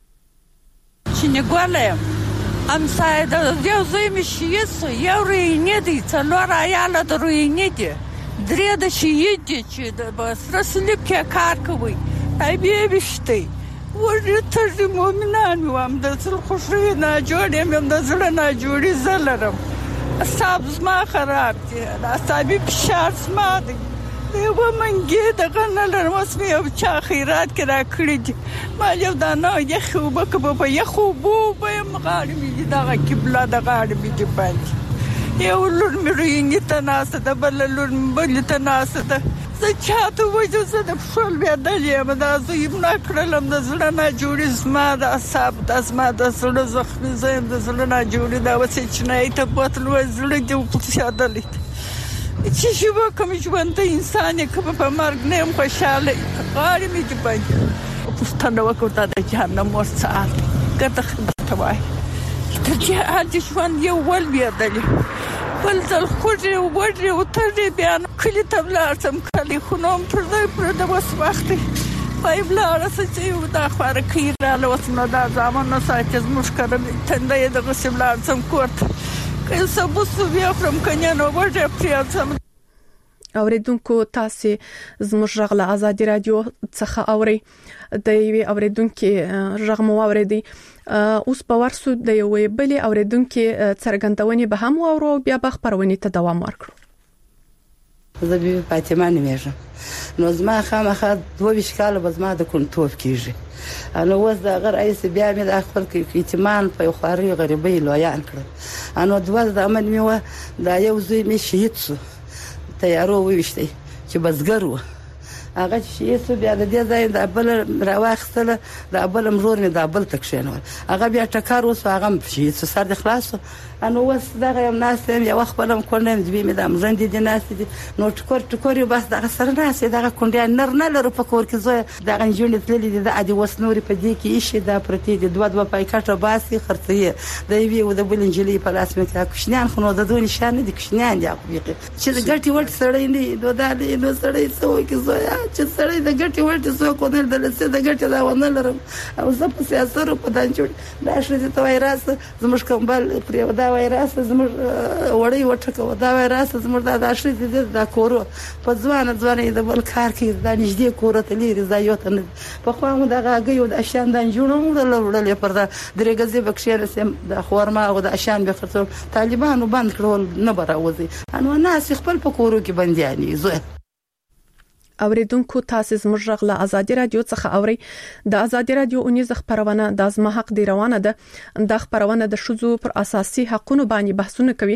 چې نه ګولم ام ساده یو زوی مشیه یو رینې دي څلور عیاله د رینې دي درې د شهید دي چې د بسره سلیب کې کار کوي بیا بشتي ورته مؤمنان وام د څل خوشوي نه جوړم هم د زړه نه جوړي زلرم اصحاب زما خراب دي اصحابي فشار زما دي یو منګي د غنل رسمي او چا خیرات کرا کړی دي ما یو دا نه یخو بکبه په یخو بو په مغاړي می دا قبله د غاړي می دی باندې یو لور مې ته ناسه د بل لور بل ته ناسه ده زه چاته وځم زه د فشل بیا دلې ما دا زه نه کړلم د زړه نه جوړې زما د اصحاب د زما د زړه زخمي زم د زړه نه جوړې دا وسې چې نه ته بوتل و زړه دې وپښادلې چې شو کوم ژوند انسان کې په مرګ نه خوشاله غاړي مې دی باندې پښتنه وکړه د جهنم ورڅال کته خدمت وای ته چې اځ ژوند یو ول بیا دلې بل ځل خوږه وړي او ته بیان کلی تبلار سم کلی خنوم پر د وس وخت پای بلار چې یو دا خبره کیراله وسنه دا ځامن نه ساتز مشکل تندې د غسبلار سم کوت که سبوسو بیا فرم کنه نو ورته پریاتم. اوریدونکو تاسو زموږ غغله ازادي رادیو څخه اوري د یوې اوریدونکو رغم اوریدي. اوس په ورسو د یوې بلې اوریدونکو څرګندونې به هم اورو بیا به خبرونه ته دوام ورکړو. زه به فاطمه نومېږم نو زما خامخا 22 کال به زما د کنټرول کیږي انو وز دا غیر ایس بیا مې د خپل کې اعتماد په خواري غریبي لویان کړ انو دوز د امن میوه دا یو زوی مې شهید شو تیارو وښتي چې بزګر و هغه چې څه بیا د دې ځای د بل راوخستل د بل مرور مې د بل تکشنول هغه بیا ټکر وس هغه چې سر د خلاص انو وس دغه یم ناس یو وخت بلم کولم دوی مې د مزند دي ناس دي نو ټکور بس دغه سره ناس دغه کونډه نر نه لرو په کور کې زه دغه انجونې تللې دي د ادي وس نوري په دې کې شي دا پرتی دي دوه پایکاټه باسي خرڅي د وی او د بل انجلي په لاس مې کې کوشنیان خو نو د دوه نشانه دي کوشنیان دي چې د ګټي ورته سړی نه دوه دالې نو سړی څو کې زویا چې سړی د ګټي ورته څو کو نه د لسه د ګټي دا ونه لرم او زه په سیاست په دانجوړ دا شې ته وایراس زموږ کومبل پر دا وایراس زموږ وړي وټکو دا وایراس زموږ دا شې د کورو په ځوان د بل کار کې د نږدې کور ته لري زایوت په خو موږ د غاګي او د اشان د جوړو وړل پر دا درېګزي بکشیر سم د خورما او د اشان به خرڅول طالبانو بند کړول نه براوځي انو ناس خپل په کورو کې بندياني زه اوریدونکو تاسو زموږ غږ له ازادي رادیو څخه اوري د ازادي رادیو اونیز خبرونه د ازما حق دی روانه ده د خبرونه د شذو پر اساسي حقوقو باندې بحثونه کوي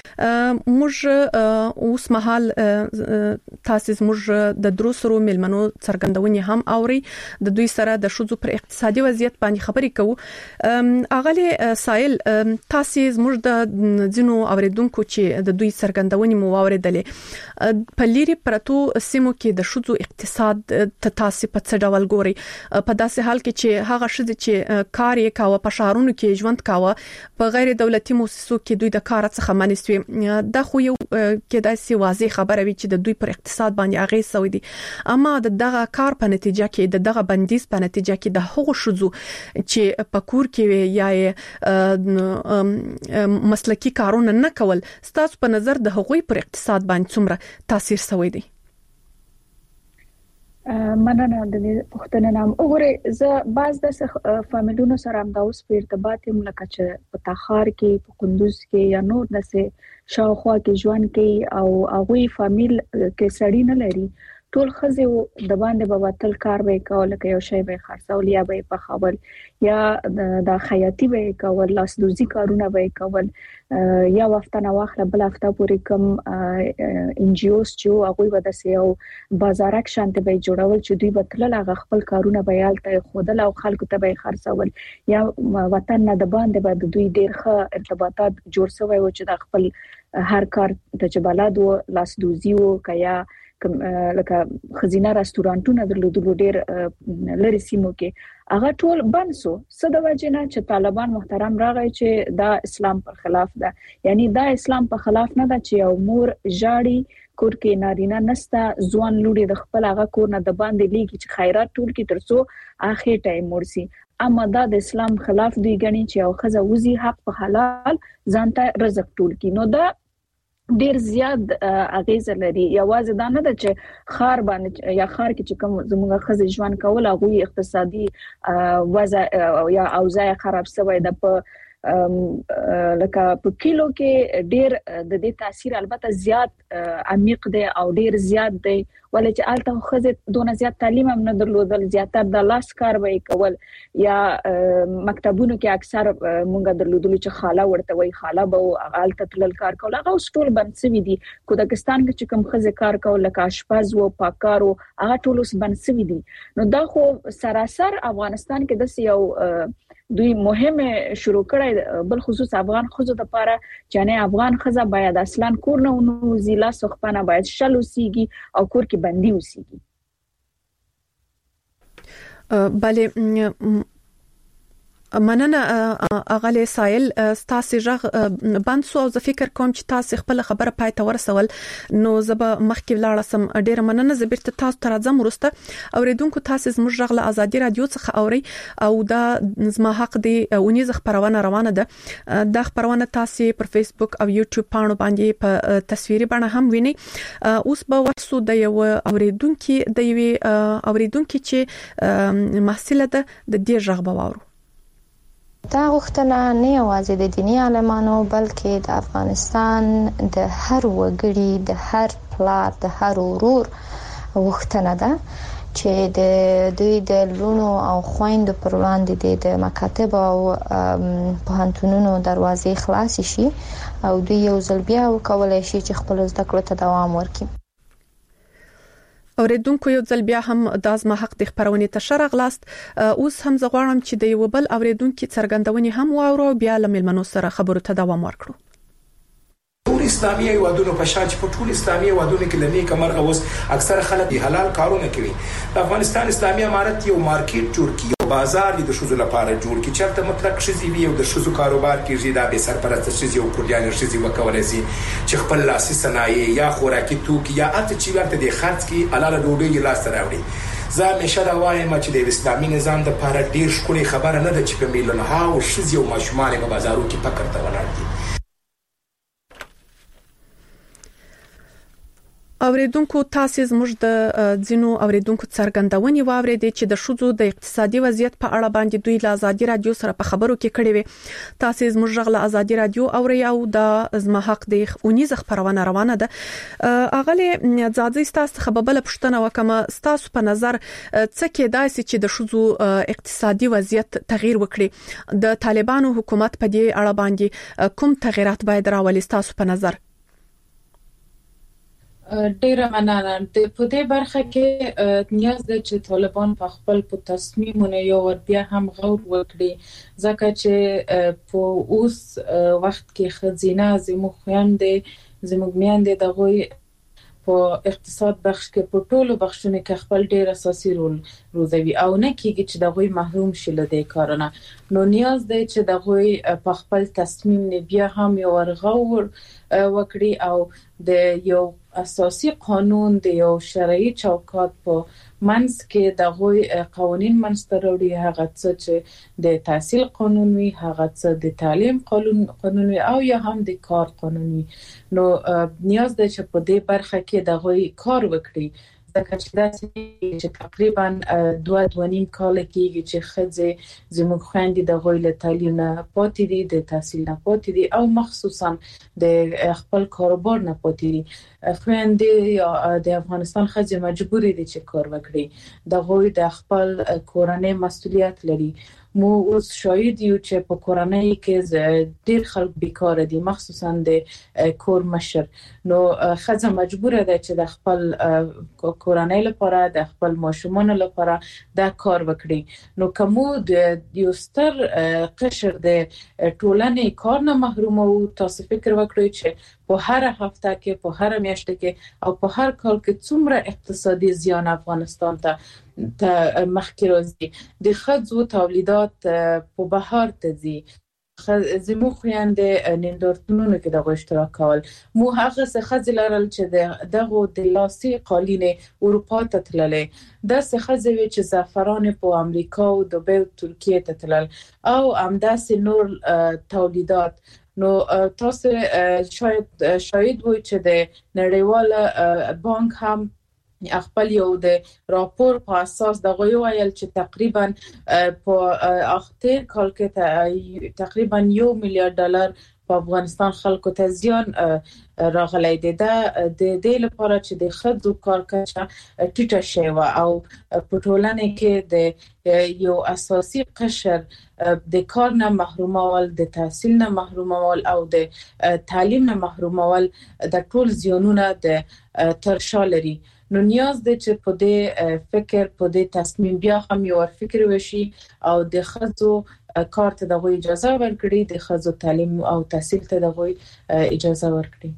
موږ اوس مهال تاسو زموږ د دروسرو ملمنو څرګندونې هم اوري د دوی سره د شذو پر اقتصادي وضعیت باندې خبرې کوو اغلی سائل تاسو زموږ د ځینو اوریدونکو چې د دوی څرګندونې مو اوریدلې په لری پرتو سیمو کې د شذو اقتصاد تاسو په څه ډول ګوري په داسې حال کې چې هغه شذ چې کار یې کاوه په شهرونو کې ژوند کاوه په غیر دولتي مؤسسو کې دوی د کار څخه منسوي دا خو یو کې داسې واضح خبره وي چې د دوی پر اقتصاد باندې اغیز سوی دي اما دغه کار په نتیجه کې دغه بندیز په نتیجه کې د هغو شذو چې په کور کې یا مسلکی کارونه نه کول ستاسو په نظر د هغوی پر اقتصاد باندې څومره تاثیر سوی دی مننه د پښتنه نام وګوره زه باز د فامیلونو سره هم دا اوس په ارتباط یم لکه چې په تاخار کې په قندوز کې یا نور دسه شاوخوا کې ژوند کوي او هغه فامیل کې سړی نه لري ټول خزه د باندې په وتل کار به کول کې یو شی به خرڅول یا به په خبر یا د خیاطي به کول لاسدوزي کارونه به کول یا وخت نه واخله بل هفته پورې کوم ان جی اوز چې هغه به د سیو بازارک شانته به جوړول چې دوی به تل هغه خپل کارونه به یالته خودل او خلکو ته به خرڅول یا وطن نه د باندې به دوی ډیر ښه ارتباطات جوړ شوی و چې د خپل هر کار ته چې بلد و لاسدوزي و کیا لکه خزینه رستورانټونه درلودل ډیر لری سیمو کې هغه ټول بنسو صد وجنه چې طالبان محترم راغی چې دا اسلام پر خلاف ده یعنی دا اسلام په خلاف نه ده چې یو مور جاړي کور کې نارینه نستا ځوان لوري د خپل هغه کور نه د باندې لیږي چې خیرات ټول کې ترڅو اخر ټایم مرسي اما دا د اسلام خلاف دی غني چې او خزه وزي حق په حلال ځانته رزق ټول کې نو دا ډیر زیات اغیز لري یوازې دا نه ده چې خار باندې یا خار کې چې کوم زموږ خزه ژوند کول هغه اقتصادي وضع یا اوضاع خراب شوی ده په لکه په کیلو کې ډیر د دې تاثیر البته زیات عمیق دی او ډیر زیات دی ولې چې الته خزه دونه زیات تعلیم هم نه درلودل زیاتره د لاس کار وای کول یا مکتبونو کې اکثر مونږ درلودل چې خاله ورته وای خاله به الته تل کار کول هغه ټول بنسوي دي کودکستان کې چې کوم خزه کار کول لکه اشپز او پاکارو هغه ټول اوس بنسوي دي نو دا خو سراسر افغانستان کې د یو دوی مهمه شروع کړای بل خصوص افغان خزو د پاره چې نه افغان خزه باید اصلا کور نه ونو زیلا سخپانه باید شلو سیږي او کور کې بندي وسیږي بله مننه اغلی سائل تاسو ژغ بانسو او زه فکر کوم چې تاسو خپل خبره پای ته ورسول نو زبا مخکې ولاړ سم ډیر مننه زبرت تاسو تر ځم ورسته اوریدونکو تاسو زموږ ژغ له ازادي رادیو څخه اوري او دا زما حق دی اونیز خبرونه روانه ده د خبرونه تاسو پر فیسبوک او یوټیوب پاڼو باندې په تصویري بڼه هم ویني اوس به وسو د یو اوریدونکو چې محصله ده د دې ژغ بواورو دا غوښتنه نه یوازې د دینی عالمانو بلکې د افغانستان د هر وګړي د هر پلار د هر ورور غوښتنه ده چې د دوی د لونو او خويندو پر وړاندې د مکاتب او پوهنتونونو دروازې خلاص شي او دوی یو ځل بیا وکولای شي چې خپل زده کړو ته دوام ورکړي اوریدونکو یو ځل بیا هم د ازما حق د خبرونې ته شرغلاست. اوس هم زغوارم چې د یو بل اوریدونکو څرګندونې هم واورو بیا لملمنو سره خبرو ته دوام ورکړو. ټول اسلامي هیوادونو په شان چې په ټول اسلامي هیوادونو کې لنی کمرغه اوس اکثر خلک حلال کارونه کوي. د افغانستان اسلامي امارت یو مارکیټ جوړ کړي، یو بازار د شوزو لپاره جوړ کړي چې مطلق شزي وي او د شوزو کاروبار کیږي دا به سرپرست شزي او کورډیان شزي وکولای شي چې خپل لاسي صنایع یا خوراکي توکي یا اته چې ورته د خرڅ کی حلال ډوډۍ لاس راوړي. زه همیشه دا وایم چې د اسلامي نظام د لپاره ډیر ښکلي خبره نه ده چې په میلیونها او شزي او ماشومان په بازارو کې پکړ ته ولاړ دي. اوریدونکو تاسو زموږ د ځینو اوریدونکو څرګندونې واوریدې چې د شوزو د اقتصادي وضعیت په اړه باندې دوی له ازادي رادیو سره په خبرو کې کړي وي. تاسو زموږ غږ له ازادي رادیو اوري او د ازما حق د اونیز خبرونه روانه ده. اغله ځاځي تاسو خبربل پښتنه وکما تاسو په نظر څه کې داسې چې د شوزو اقتصادي وضعیت تغییر وکړي د طالبانو حکومت په دې اړه باندې کوم تغیرات باید راولي تاسو په نظر؟ ډیره مننه. د په دې برخه کې نیاز ده چې طالبان په خپل په تصمیمونه یو ور بیا هم غور وکړي، ځکه چې په اوس وخت کې خزینه زموږ میاندې دغه په اقتصاد بخش کې په ټولو بخشونو کې خپل ډیر اساسي رول روزوي او نه کېږي چې دغه محروم شي له دې کارونه. نو نیاز ده چې دغه په خپل تصمیم نه بیا هم یو ور غور وکړي او د یو اساسي قانون د یو شرعي چوکاټ په منځ کې دغه قوانين منستروړي، هغه څه چې د تحصیل قانون وي، هغه څه د تعلیم قانون وي او یا هم د کار قانون وي. نو نیاز ده چې په دې برخه کې دغه کار وکړي، ځکه چې تقریبا 2.5 کال کېږي چې خځې زموږ خويندې د غوړ تعلیم نه پاتې دي، د تحصیل نه پاتې دي او مخصوصا د خپل کاروبار نه پاتې دي. خويندې یا د افغانستان خځې مجبورې دي چې کار وکړي، د غوړ د خپل کورنۍ مسؤلیت لري. مو اوس شاهد یو چې په کورنۍ کې ډېر خلک بیکاره دي، مخصوصا د کور مشر. نو خځه مجبوره ده چې د خپل کورنۍ لپاره د خپل ماشومان لپاره دا کار وکړي. نو کومو د یو ستر قشر د ټولنې کار نه محروم او تاسو فکر وکړئ چې په هر هفته کې، په هر میاشت کې او په هر کال کې څومره اقتصادي زیان افغانستان ته مخکې راځي. د خځو تولیدات په بهر ته ځي، زموږ خويندې نندارتونونو کې دغه اشتراک کول. مو هغه څه خځې لرل چې دغه د لاسي قالینې اروپا ته تللې، د څه خځې چې زعفران په امریکا او دوبۍ او ترکیه ته تلل او همداسې نور تولیدات. نو تاسو شاید وای چې د نړیوال بانک هم خپل یو د راپور په اساس دغه ویل چې تقریبا په اخر کال کې تقریبا $1 میلیارډ په افغانستان خلکو ته زیان راغلی دی. د دې لپاره چې د خځو کار کچه ټیټه شي او په ټولنه کې د یو اساسي قشر د کار نه محرومول، د تحصیل نه محرومول او د تعلیم نه محرومول د ټول زیانونه د ترشا لري. نو نیاز دی چې په دې فکر، په دې تصمیم بیا هم یو فکر وشي او د خځو کار ته دغه اجازه ورکړي، د خځو تعلیم او تحصیل ته دغه اجازه ورکړي.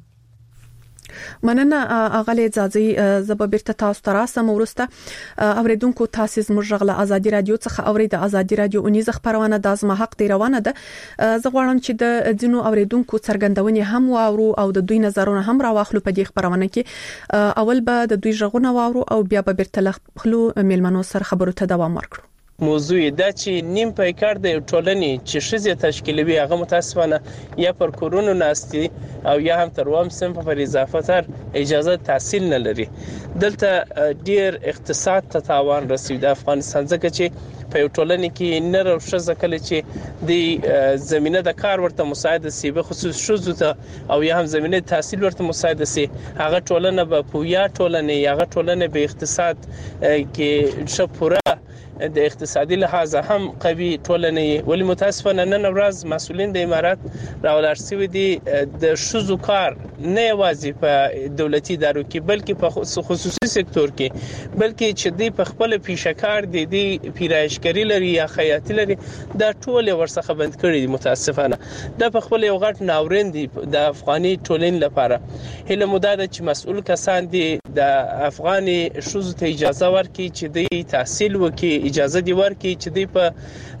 مننه اغلی ځاځي. زبرته تاسو تراسم ورسته اوریدونکو تاسو زموږ غږ له ازادي رادیو څخه اوري. د ازادي رادیو اونیز خبرونه د ازما حق دی روانه ده. زه غواړم چې د ځینو اوریدونکو څرګندونې هم واورو او د دوی نظرونه هم راوخلو په دې خبرونه کې. اول به د دوی غږونه واورو او بیا به برتل خپل میلمنو سره خبرو ته دوام ورکړو. موضوع دا چې نیم پیکار د ټولنې چې شزه تشکیلوي هغه متاسفانه یا پر کورونو ناستي او یا هم تر وام سم په اضافه تر اجازه تحصیل نه لري. دلته ډیر اقتصاد ته تاوان رسید د افغانستان، ځکه چې په ټولنې کې نر او شزه کله چې د زمينه د کار ورته مساعده سي، به خصوص شزو ته او یا هم زمينه تحصیل ورته مساعده سي، هغه ټولنه به پویا ټولنه یا هغه ټولنه به اقتصاد کې شپوره د اقتصادي لحاظ هم قوي ټولنه. ولی متاسفانه نن ورځ مسؤلین د امارات راولار سوي دي د شزو کار نه یوازې په دولتي ادارو کې بلکې په خصوصي سکتور کې بلکې چې دوی په خپل پیشکار دي پیرایشګری لري یا خیاطي لري دا ټول ورڅخه بند کړي دي متاسفانه دا په خپل یو غټ ناورین دي د افغاني ټولنې لپاره هله مدده چې مسؤل کسان دي د افغاني شوزو ته اجازه ورکړي چې دوی تحصیل وکړي اجازه دی ورکړي چې دوی په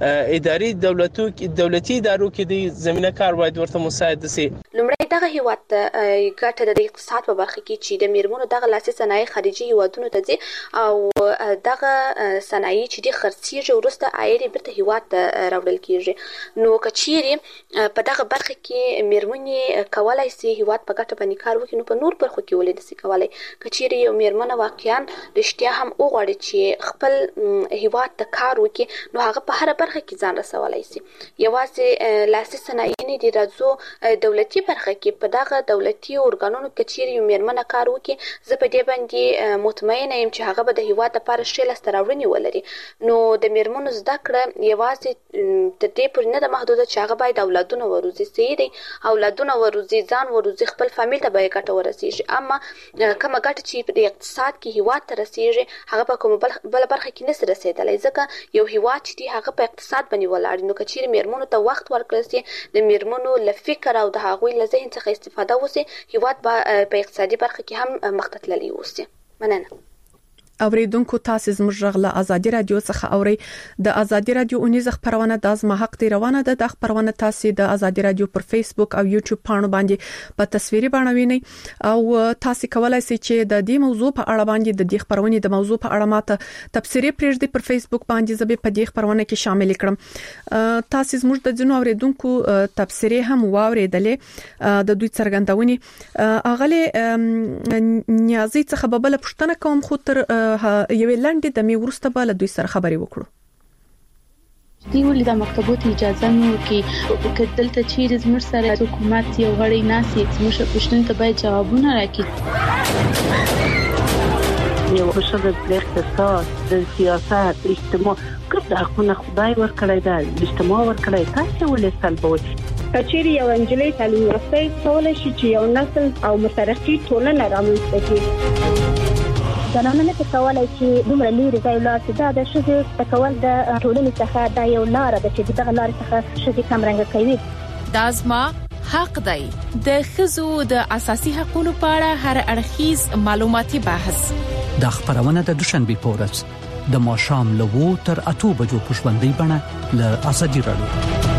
اداري دولتي ادارو کې د زمينه کار وایي ورته مساعد شي لومړی دغه هیواد ګټه د اقتصاد په برخه کې چې د میرمنو دغه لاسي صنایع خارجي هیوادونو ته ځي او دغه صنایع چې د خرڅیږي ورسته عاید بیرته هیواد ته راوړل کیږي نو کچيري په دغه برخه کې میرمنې کولای شي هیواد په ګټه باندې کار وکړي نو په نور برخو کې ولې د سي کولای کچيري یو میرمن واقعا رښتیا هم وغواړي چې خپل هیواد ته کار وکړي نو هغه په هر برخه کې ځان رسولای شي یوازې لاسي صنایع نه دي راځو دولتي برخه کې په دغه دولتي اورګانونو کې چې یو میرمنه کار وکړي زه په دې باندې مطمئنه یم چې هغه به د هیواد لپاره ښه لاستراوړنې ولري نو د میرمنو زده کړه یوازې د دې پر نه د محدوده چې هغه باید اولادونه وروزي سي دي اولادونه وروزي ځان وروزي خپل فامیل ته به ګټه ورسیږي اما کومه ګټه چې په اقتصاد کې هیواد ته رسیږي هغه په کومه بل برخه کې نسره رسیدلای ځکه یو هیواد چې هغه په اقتصاد باندې ولاړ نو کچیر میرمنو ته وخت ورکړل شي د میرمنو ل فکر او د هغوی له ذهن څخه استفاده وشي هیواد په اقتصادي برخه کې هم مختصلي وشي مننه اوریدونکو تاسو زموږ غلا ازادي رادیو څخه اوري د ازادي رادیو اونیز خبرونه د ازما حق دی روانه ده د خبرونه تاسو د ازادي رادیو پر فیسبوک او یوټیوب پاڼو باندې په تصویري بڼه وینئ او تاسو کولای شئ چې د دې موضوع په اړه باندې د دې خبرونه د موضوع په اړه ماته تبصرې پرېږدي پر فیسبوک باندې زبې په دې خبرونه کې شامل کړم تاسو زموږ د جنو اوریدونکو تبصرې هم واوریدلې د دوی څرګندونې اغله نیازي څخه بل پښتنه کوم خو تر یوې لنډې د میورسته بل دوی سره خبرې وکړو دی ولې د مکتبونو اجازه مو کې دلته چیرې زموږ سره حکومت یو غړي ناسي زموږ پښتون ته باید جوابونه راکړي یو څه د اقتصاد د سیاست اجتماع کله خو خدای ورکړی دا اجتماع ورکړی تاسو ولې سلبوي کچېری یو انجلۍ تعلیم یافته کولای شي چې یو نسل او مترقي ټولنه رامنځته کړي زنانه نه کولای چې دومره لري ځای لا چې دا د شذ تکول د ټولنې څخه دا یو لار ده چې دغه لار څخه شذ کم رنګ کوي دازما حق دی د خزو د اساسي حقوقو په اړه هر اړخیز معلوماتي بحث د خبرونه د دوشنبه پورز د ماشام لوو تر 8 بجو پښوندې بڼه ل ازادي رادیو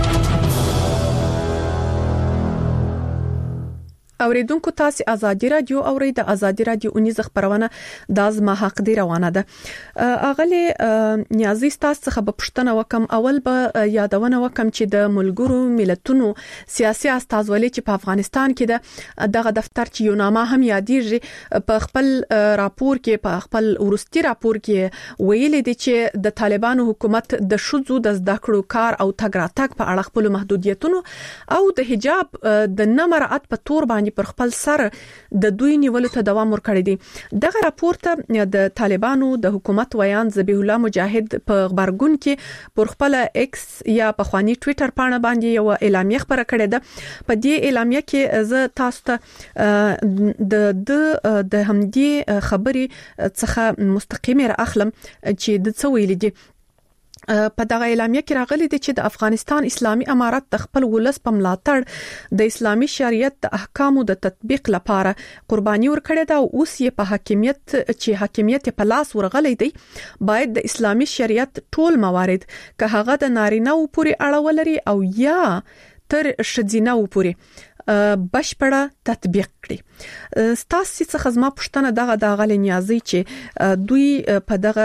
اوریدونکو تاسو ازادي رادیو اوري د ازادي رادیو اونیز خبرونه د ازما حق دی روانه ده اغله نیازي تاسو څخه په پښتنه وکم اول به یادونه وکم چې د ملګرو ملتونو سیاسي استازولي چې په افغانستان کې دغه دفتر چې یو نامه هم یادېږي په خپل راپور کې په خپل ورستي راپور کې ویلي دي چې د طالبانو حکومت د شذو د زده کړو کار او تګ راتګ په اړه خپل محدودیتونو او د حجاب د نمرات په تور باندې پر خپل سر د دوی نیولو ته دوام ورکړی دی دغه راپور ته د طالبانو د حکومت ویان ذبیح الله مجاهد په خبرګون کې پر خپل ایکس یا په خواني ټوئیټر پاڼه باندې یو اعلامیه خبره کړې ده په دې اعلامیه کې زه تاسو ته د همدې خبرې څخه مستقیمه اخلم چې د څه ویل دي په دغه اعلامیه کې راغلي دي چې د افغانستان اسلامي امارت د خپل ولس په ملاتړ د اسلامي شریعت د احکامو د تطبیق لپاره قرباني ورکړې ده او اوس یې په حاکمیت په لاس ورغلي دي باید د اسلامي شریعت ټول موارد که هغه د نارینه او پوري اړه ولري او یا تر شذینه او پوري بشپړه تطبیق کړي ستاسو څخه زما پښتنه دغه نیازي چې دوی په دغه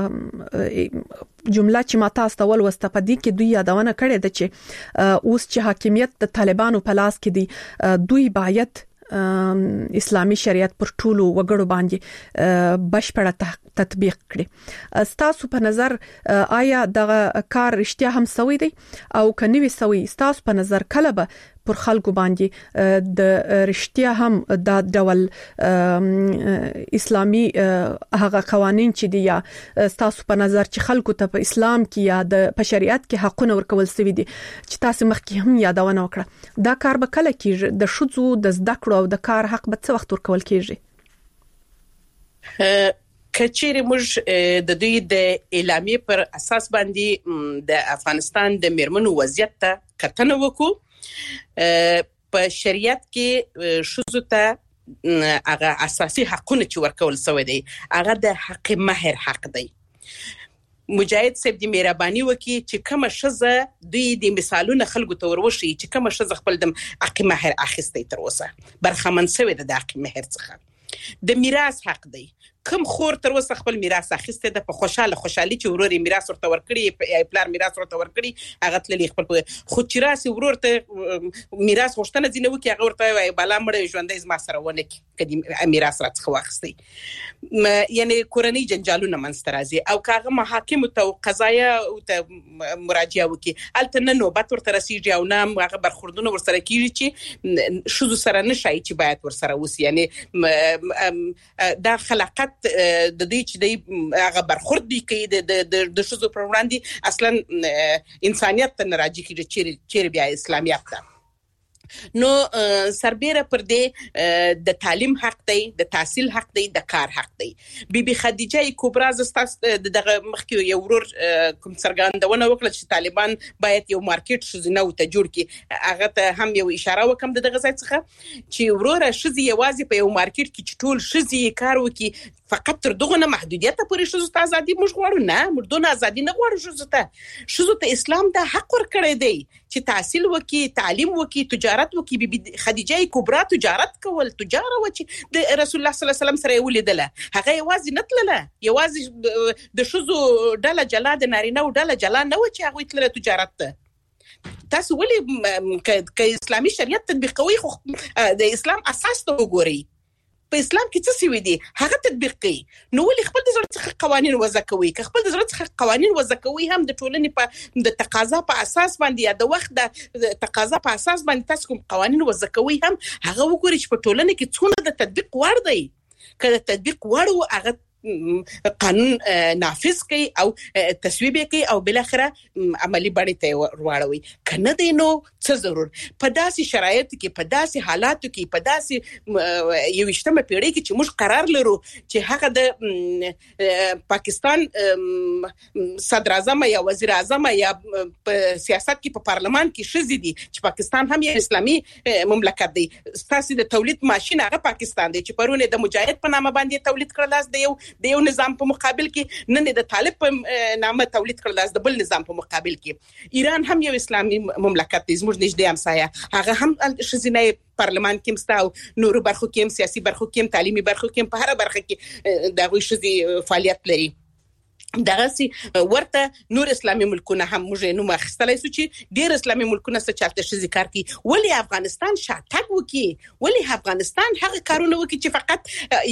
جمله چې ما تاسو ته ولوسته په دې کې دوی یادونه کړې ده چې اوس چې حاکمیت د طالبانو په لاس کې دی دوی باید اسلامي شریعت پر ټولو وګړو باندې بشپړه تطبیق کړي ستاسو په نظر آیا دغه کار رښتیا هم سوي دی او کني وي سوي ستاسو په نظر کله به پر خلکو باندې د رښتیا هم د ډول اسلامي هغه قوانين چې دی یا تاسو په نظر چې خلکو ته په اسلام کې یا د شریعت کې حقونه ورکول سوي دي چې تاسو مخکې هم یادونه وکړه دا کار به کله کېږي د شذو د زده کړو او د کار حق به څه وخت ورکول کېږي کچېره موږ د دوی د اعلامیه پر اساس باندې د افغانستان د میرمنو وضعیت ته کتنه وکړو په شریعت کې شذو ته هغه اساسي حقونه چې ورکول شوی دی هغه د حق مهر حق دی مجاهد صاحب د مهرباني وکي چې کومه شزه دوی د مثالونه خلکو ته وروشي چې کومه شزه خپل د حق مهر اخیستي تر اوسه برخمن شوی د حق مهر څخه د میراث حق دی کوم خور تر اوسه خپل میراث اخیسته د په خوشاله خوشحالي چې ورور میراث ورته ورکړي پلار میراث ورته ورکړي هغه تللی خپل خو چې راسي ورور ته میراث غوښتنه ځینه وکي هغه ورته وای بالا مړ ژوندې زما سره ونه کی کدي میراث راڅخه واخستي یعنی کورنۍ جنجالونه منځته راځي او کاغه محاکم ته قضایا او ته مراجعه وکي الته نه نوبت ورته رسیږي او نه هغه برخوردونه ورسره کیږي چې شذو سره نشي چې باید ورسره وسی یعنی دا خلقت د دې چې د هغه برخورد دي کې د شذو پر وړاندې اصلا انسانيت ته ناراضي کیږي چې بیا اسلامیت ته نو سربېره پر دې د تعلیم حق دی د تحصیل حق دی د کار حق دی بیبي خدیجه کبرا زستاس دغه مخکې یو ورور کوم څرګندونه وکړه چې طالبان باید یو مارکیټ شزنه او ته جوړ کړي هغه ته هم یو اشاره وکم دغه ځای څخه چې وروره شزي یوازې په یو مارکیټ کې ټول شزي کار وکي فقط تر دغه نه محدودیت پورې شزو ته ازادي موږ غواړو نه موږ دونه ازادي نه غواړو شزو ته اسلام د حق ورکړی دی چې تحصیل وکي تعلیم وکي تجارت وکي بیبي خدیجه کبرا تجارت کول تجاره و چې د رسول الله صلی الله علیه وسلم سره ولیدله هغه یوازې نتلله یوازې د شزو ډله جلا د نارینه او ډله جلا نه و چې هغه تلله تجارت ته تاسو ولې ک اسلامي شریعت تطبیقوي خو د اسلام اساس ته وګورئ په اسلام کې څه سوي دي هغه تطبیق کوي نو ولې خپل د زړه څخه قوانين وضع کوي که خپل د زړه څخه قوانين وضع کوي هم د ټولنې په د تقاضا په اساس باندې یا د وخت د تقاضا په اساس باندې تاسو کوم قوانين وضع کوي هم هغه وګورئ چې په ټولنه کې څونه د تطبیق وړ دی کله تطبیق وړو هغه قانون نافذ کوي او تصویب کوي او بل اخره عملی باندې ته وروړوي کنه دی نو څه ضرور په داسې شرایط کې په داسې حالاتو کې په داسې یوشتمه پیړۍ کې چې موږ قرار لرو چې هغه د پاکستان صدر اعظم یا وزیر اعظم یا په سیاست کې په پارلمان کې شذې دي چې پاکستان هم یو اسلامي مملکت دی تاسو د تولید ماشين هغه پاکستان دی چې پرونه د مجاهد په نامه باندې تولید کړل د یو نظام په مقابل کې نن د طالب په نامه تولید کړل د بل نظام په مقابل کې ایران هم یو اسلامي مملکت دی زموږ نږدې همسایه هغه هم شذینه پارلمان کې مستاو نور برخو کې سیاسي برخو کې تعلیمي برخو کې په هر برخه کې د غوښ شذي فعالیت لري دغه سي ورته نور اسلامي ملکونه هم موږ نو مخستلای سو چې ډیر اسلامي ملکونه څه چلته شذي کار کوي ولی افغانستان شاتګ وکي ولی افغانستان هغه کارونه وکي چې فقط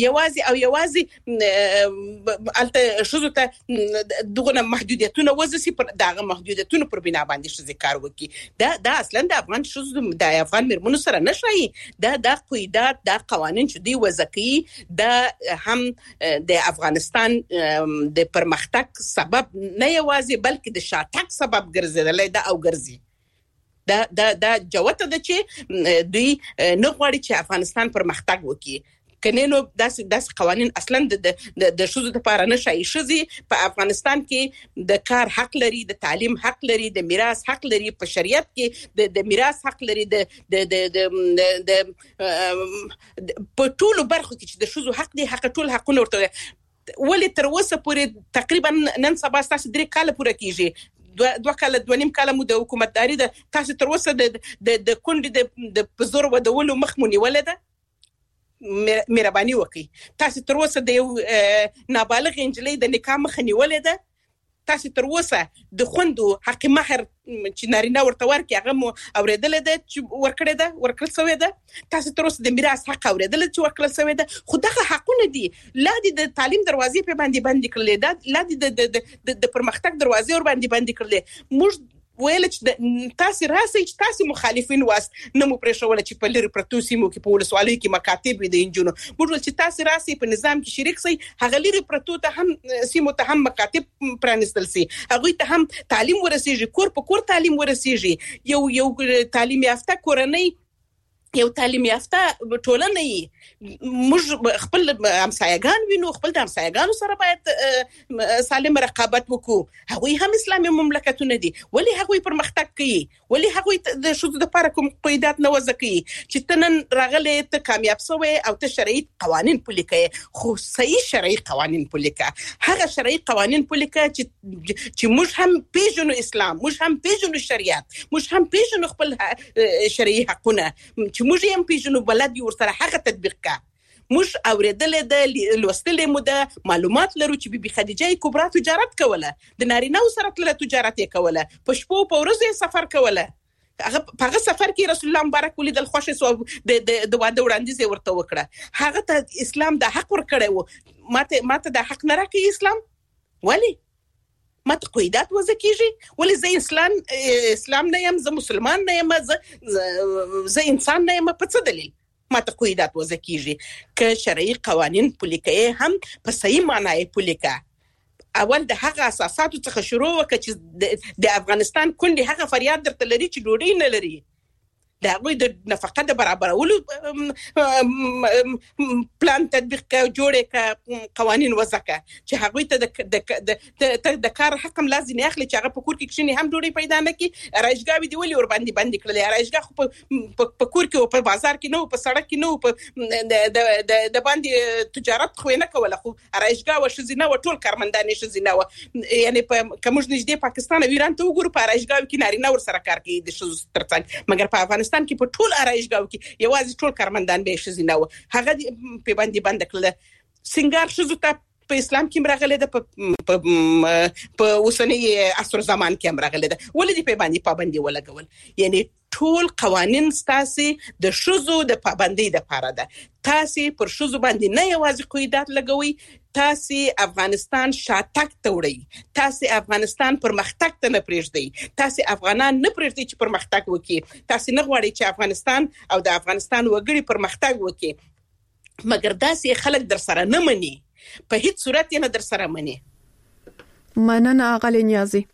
یوازي الته شذو ته دغه محدودیتونه وزسي پر دغه محدودیتونه پر بنا باندې شذي کار وکي دا اصلا د افغان شذو د افغان مرمنو سره نشي د قواعد د قوانين چې دی وزکي د هم د افغانستان د پرمختګ سبب نه یوازې بلکې د شاتګ سبب ګرځیدل دا او ګرځي دا جوته ده چې دوی نه غواړي چې افغانستان پرمختګ وکړي کنه نو داس قوانين اصلا د شذو لپاره نشي شذي په افغانستان کې د کار حق لري د تعلیم حق لري د میراث حق لري په شریعت کې د میراث حق لري د په ټولو برخو کې چې د شذو حق دي حق ټول حقونه ورته ولې تر اوسه پورې تقریبا نن سبا تاسو 3 کال پوره کیږي 2 کال 2.5 کال مو د حکومتداري د تاسو تر اوسه د کونډې د پزور ودولو مخ مونیول ده مهرباني وکړئ تاسو تر اوسه د نابالغ انجلۍ د نکاح مخ نیول ده تاسو تر اوسه د خوندو حق مهر چې نارینه ورته ورکي هغه مو اوریدل ده چې ورکړل شوی ده تاسو تر اوسه د میراث حق اوریدل چې ورکړل شوی ده خو دغه حقونه دي لا د تعلیم دروازې په باندې کړل ده لا د پرمختګ دروازې ور باندې کړل موږ ویل چې تاسو راسئ چې تاسو مخالفین واست نه مو پرېښول چې په لری پرتو سیمو کې په ولسوالۍ کې مکاتب وي د انجونو موږ چې تاسو راسئ په نظام کې شریک سئ هغه لری پرتو ته هم سیمو ته هم مکاتب پرانستل سي هغه ته هم تعلیم ورسیږي کور په کور تعلیم ورسیږي یو تعلیم یافته کورنۍ یو تعلیم یافته ټولنه موږ خپل همسایگان وینو خپل د همسایگانو سره باید سالم رقابت وکړو هغوی هم اسلامي مملکتونه دي ولی هغوی پرمختګ کوي ولی هغوی د شذ د لپاره کوم قیدات نه وضع کوي چې تنن راغله ته کامیاب شوی او ته شرعي قوانين پلي کوي خو صحیح شرعي قوانين پلي کوي هغه شرعي قوانين پلي کوي چې موږ هم پیژنو اسلام موږ هم پیژنو شریعت موږ هم پیژنو خپل شرعي حقونه موږ هم پیژنو بلد یو سره هغه تطبیق کا موږ اوریدل د لوستلې مو د معلومات لرو چې بیبي خدیجه کبرا تجارت کوله د نارینه سره تل تجارت کوله په شپو په ورځې سفر کوله هغه سفر کې رسول الله مبارک ولیدل خوښ سو د واده وړاندیز ورته وکړه هغه ته اسلام د حق ور کړو ماته د حق نه راکې اسلام ولی ماته قیدات وضع کیږي ولی زه اسلام نه یم زه مسلمان نه یم زه انسان نه یم په څه دلیل ماته قیدات وضع کیږي که شرعي قوانين پلي کوي هم په صحیح معنی پلي کوي اول د هغه اساساتو څخه شروع وکړي چې د افغانستان کندي هغه فریاد درته لري چې ډوډۍ نه لري د هغوی د نفقه د برابرولو پلان تطبیق کا جوړه کا قوانين وضع کا چې هغوی ته د کار حق هم لازم اخلي چې هغه په کور کې کښینی هم ډوډۍ پیدا نه کی رایشګاوي دی ولي ور باندې باندې کړل رایشګا خو په کور کې او په بازار کې نو په سړک کې نو په د باندې تجارت خو نه کوله خو رایشګا و شزینه و ټول کارمندان شزینه و یعنی په کومج نږدې پاکستان او ایران ته وګورو په رایشګاوي کې نارینه ور سره کار کوي د شذ ترڅنګ مګر په افغانستان کې په ټول رایشګاو کې یوازې ټول کارمندان به شزینه و هغه په باندې بند کړل سنگار شذ ته په اسلام کې مرغله ده په اوسنی عصر زمان کې مرغله ده ولې په باندې پابندي ولګول یعنی ټول قوانين ستاسي د شذو د پابندي د پاره ده تاسي پر شذو باندې نه یوازې قیدات لګوي تاسي افغانستان شاتک توړي تاسي افغانستان پرمختګ ته نه پریږدي تاسي افغانان نه پریږدي چې پرمختګ وکړي تاسي نه غواړئ چې افغانستان او د افغانستان وګړي پرمختګ وکړي مګر داسي خلک در سره نه مني په هیڅ صورت نه در سره مني مننه اغلی نیازي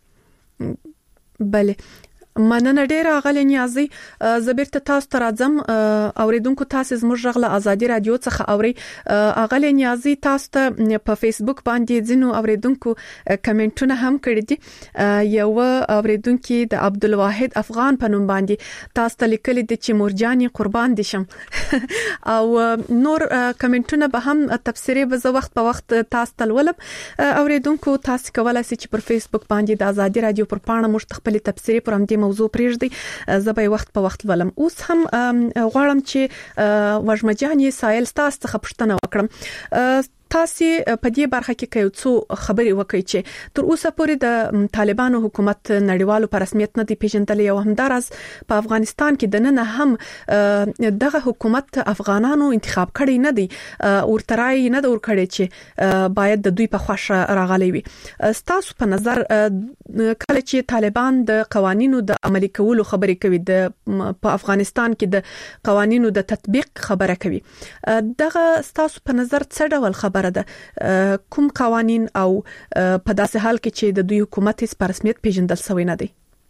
بله مننه ډیر اغلی نیازي زبرته تاسو ته راځم اوریدونکو تاسو زموږ غږ له ازادي رادیو څخه اوري اغلی نیازي تاسو ته په فیسبوک باندې ځینو اوریدونکو کمنټونه هم کړی دي یو اوریدونکو د عبدالواحد افغان په نوم باندې تاسو ته لیکلي دي چې مورجاني قربان دي شم او نور کمنټونه به هم تفسیري به وخت په وخت تاسو ته ولم اوریدونکو تاسو کولای شئ چې پر فیسبوک باندې د ازادي رادیو پر پاڼه مشتخپل تفسیري پر هم موضوع پریږدي زبې وخت په وخت ولم اوس هم غواړم چې وژمجاني سایل تاسو څخه پوښتنه وکړم تاسو په دې برخه کې کوم څه خبري وکړي چې تر اوسه پورې د طالبانو حکومت نړیوالو په رسمیت نه دی پیژندل او همدارس په افغانستان کې د نن هم دغه حکومت افغانانو انتخاب کړي نه دی ورترای نه د ور کړي چې باید د دوی په خوښه راغلي وي تاسو په نظر کله چې طالبان د قوانینو د عملي کولو خبرې کوي په افغانستان کې د قوانینو د تطبیق خبره کوي دغه تاسو په نظر څه ډول خبره ده کوم قوانين او په داسې حال کې چې د دوی حکومت هیڅ په رسمیت پیژندل شوی نه دی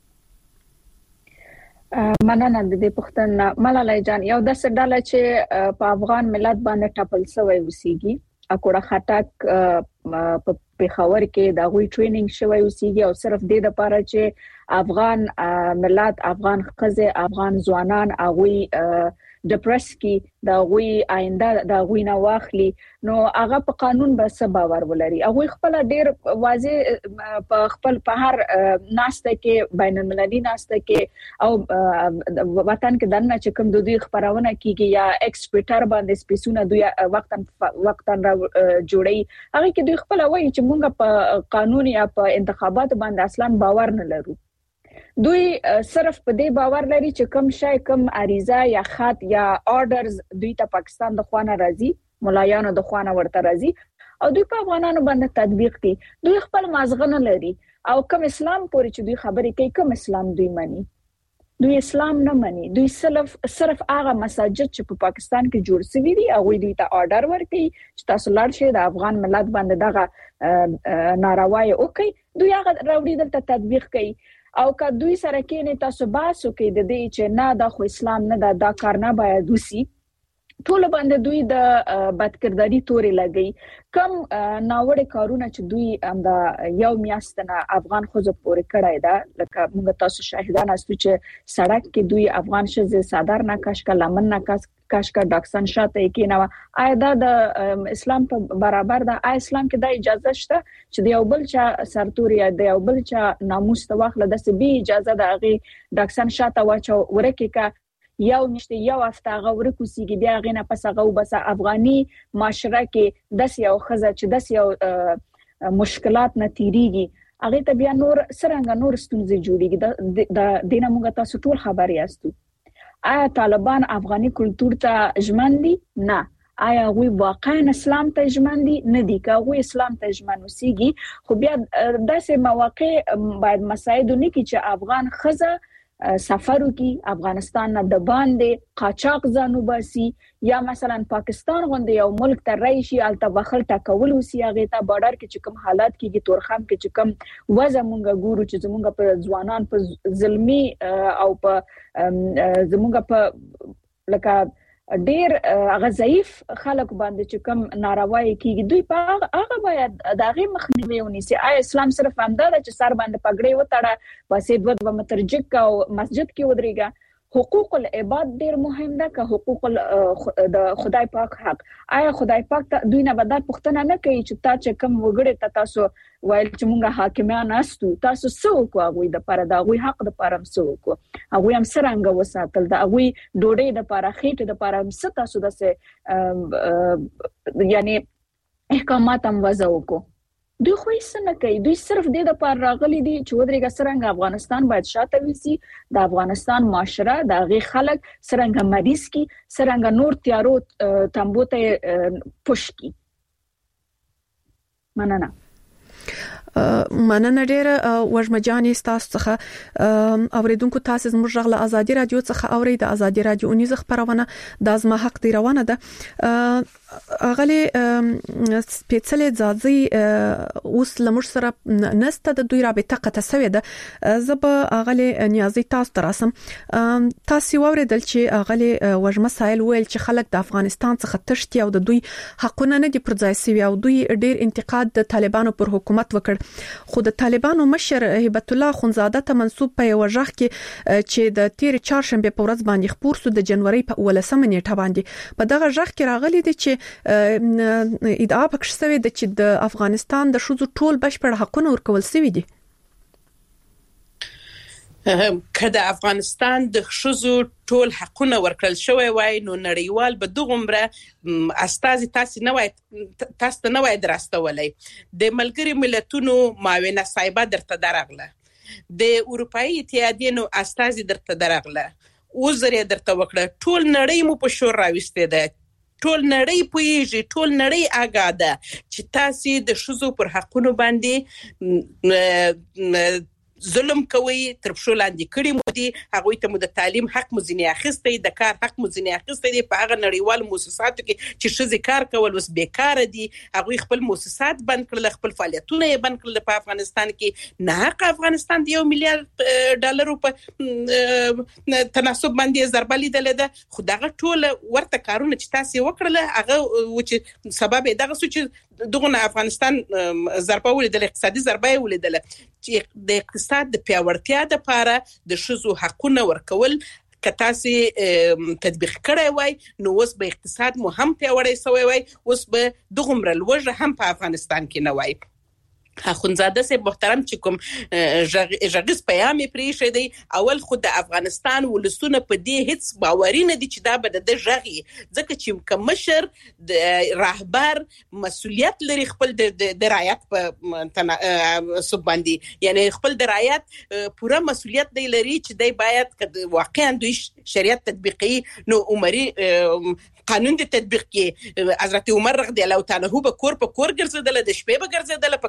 مننه د دې پوښتنه ملالای جان یو د سډاله چې په افغان ملت باندې ټاپل شوی وسیږي اکوړه خټک په پیښور کې د غوي ټریننګ شوی وسیږي او صرف د لپاره چې افغان ملت افغان خزه افغان ځوانان اغوي د پریس کې د غوي آینده د غوي نه واخلي نو هغه په قانون به څه باور ولري هغه خپل ډیر واضح په خپل په هر ناشته کې بین المللي ناشته کې او وطن کې دنه چې کوم د دوی خبرونه کیږي یا ایکسپرټر باندې سپیسونه دوی وختن جوړي هغه کې دوی خپل وایي چې موږ په قانون یا په انتخابات باندې اصلا باور نه لرو دوی صرف په دې باور لري چې کوم شای کوم عریضه یا خط یا آرډرز دوی ته پاکستان د خوانه راځي ملایانو د خوانه ورته راځي او دوی په افغانانو باندې تطبیق کوي دوی خپل مازغه نه لري او کوم اسلام پورې چې دوی خبرې کوي کوم اسلام دوی مني. دوی اسلام نه مني. دوی صرف هغه مساجد چې په پاکستان کې جوړ شوي دي هغه دوی ته آرډر ورکړي چې تاسو لاړ شئ د افغان ملت باندې دغه ناروای وکړي. دوی هغه راوړي دلته تطبیق کوي. او که دوی سره کې نه تاسو باسو کې د دې چې نه دا خو اسلام نه دا کار نه باید وسی، ټول باندې دوی د بدکرداري تورې لګي. کم ناوړه کارونه چې دوی همدا یو میاشتنه افغان خوځو پورې کړای دا، لکه موږ تاسو شاهدان استو چې سړک کې دوی افغان شزه صدر نه کاشکا لمن نه کاشکا ډاکسن شاته کې نه آیا دا د اسلام په برابر ده؟ آیا اسلام کې دا اجازه شته چې د یو بل چا سرتوري د یو بل چا ناموس ته واخله د سبي اجازه د هغه ډاکسن شاته واچو ورکه کا یو نشته یو هفته هغه ورکوسیږي بیا غینه پس هغه وبس افغاني معاشره کې داس یو خزه چې داس یو مشکلات نه تیریږي هغه ته بیا نور سرنګ نور ستونزې جوړیږي. د دینه موږ تاسو ټول خبري یاستو. آیا طالبان افغاني کلچر ته ژمن دي؟ نه. آیا غوی واقعا اسلام ته ژمن دي؟ نه دي. که غوی اسلام ته ژمن وسیږي خو بیا داسې مواقع باید مساعد نه کی چې افغان خزه سفر وکي افغانستان نه د باندې قاچاق ځانو باسي یا مثلا پاکستان غونډه یو ملک ته راشي الته وخل ټاکول وسی هغه ته بارډر کې چې کوم حالات کېږي تورخم کې چې کوم وځه مونږ ګورو چې زمونږ په ځوانان په ظلمي او په زمونږ په لکه ډیر هغه ضعیف خلک باندې چې کوم ناروای کیږي دوی په هغه باید دغه مخنیوي ونیسي. آیا اسلام صرف همدا چې سر باندې پګړې وتاړه بسې دوت و مترجک او مسجد کې ودرېګا؟ حقوق العباد ډیر مهم ده که حقوق د خدای پاک حق؟ آیا خدای پاک ته دوی نه بدل پښتنه نه کوي چې تا چې کوم وګړي ته تاسو وایل چې مونږه حاکمان استو تاسو څه وکړو هغه د پر دا غوي حق د پرم څه وکړو هغه هم سرنګ وساتل دا غوي ډوډۍ د پر خېټه د پرم څه تاسو دسه یعنی احکامات هم وځو کو دوی خو یې نه کوي. دوی صرف د پر راغلي دي چې ودرېګه سرنګ افغانستان باید شاته وسی د افغانستان معاشره د غي خلک سرنګ مریض کی سرنګ نور تیارو تمبوته پوش کی. مننه ډیره وژمجانې تاسو څخه اوریدونکو تاسو زموږ غږ له ازادي رادیو څخه اوري د ازادي رادیو اونیز خبرونه د ازما حق دی روانه ده. اغلی سپیڅلې ځاځي اوس لمر سره نسته د دوی رابطه قطه سوی ده. زب اغلی نیازي تاسو تراسم تاسو اوریدل چې اغلی وژمه سایل ویل چې خلک د افغانستان څخه تشتي او د دوی حقونه نه دي پر ځای سوي او دوی ډیر انتقاد د طالبانو پر حکومت وکړ. خو د طالبانو مشر هبت الله خونزاده ته منسوب په وجه کې چې د تیر چهارشنبه په ورځ باندې خبر سو د جنوري په 18 نیټه باندې په دغه ژغ کې راغلي دي چې ادعا پکښ شوی د چې د افغانستان د شوزو ټول بشپړ حقونه ورکول شوی دي. کله افغانستان د خشزو ټول حقونه ورکړل شوی وای نو نړیوال به دغمره استازي تاسو نه وای دراستولای. د ملګری ملتونو معاونه صاحبه درته درغله د اروپאי اتحادیې نو استازي درته درغله وزره درته وکړه ټول نړۍ مو په شور راوستي ده ټول نړۍ پویږي ټول نړۍ آګاده چې تاسو د شوزو پر حقونو باندې ظلم کوي تر پښو لاندې کړي مو دي هغه ته مو د تعلیم حق مو ځنی اخیستي د کار حق مو ځنی اخیستي دي په هغه نړیوال مؤسساتو کې چې شزي کار کول وس بیکاره دي هغه خپل مؤسسات بند کړل خپل فعالیتونه یې بند کړل په افغانستان کې نه حق افغانستان د $1 میلیارډ په تناسب باندې ضربه لیدل ده خو دغه ټول ورته کارونه چې تاسو وکړل هغه چې سبب دغه چې دغه افغانستان ضربه ولیدل اقتصادي ضربه ولیدل چې د اقتصاد د پیاوړتیا لپاره د شذو حقونه ورکول کتاسي تطبیق کړی وای نو اوس به اقتصاد مو هم پیاوړی شوی وای اوس به دغه لوړ هم په افغانستان کې نه وای. خونزاده سه محترم چې کوم ژغیز پیغام پریښی دی اول خو د افغانستان ولسونه په دې هیڅ باوري نه دي چې دا به د ژغي ځکه چې کمشر د رهبر مسؤلیت لري خپل د رعایت په سباندي یعنی خپل د رعایت پوره مسؤلیت دی لري چې دی باید واقعا دوی شریعت تطبیقي نو عمري قانون د تطبیق کې حضرت عمر رضی الله تعالی عنہ به کور په کور ګرځیدل د شپې به ګرځیدل په کلی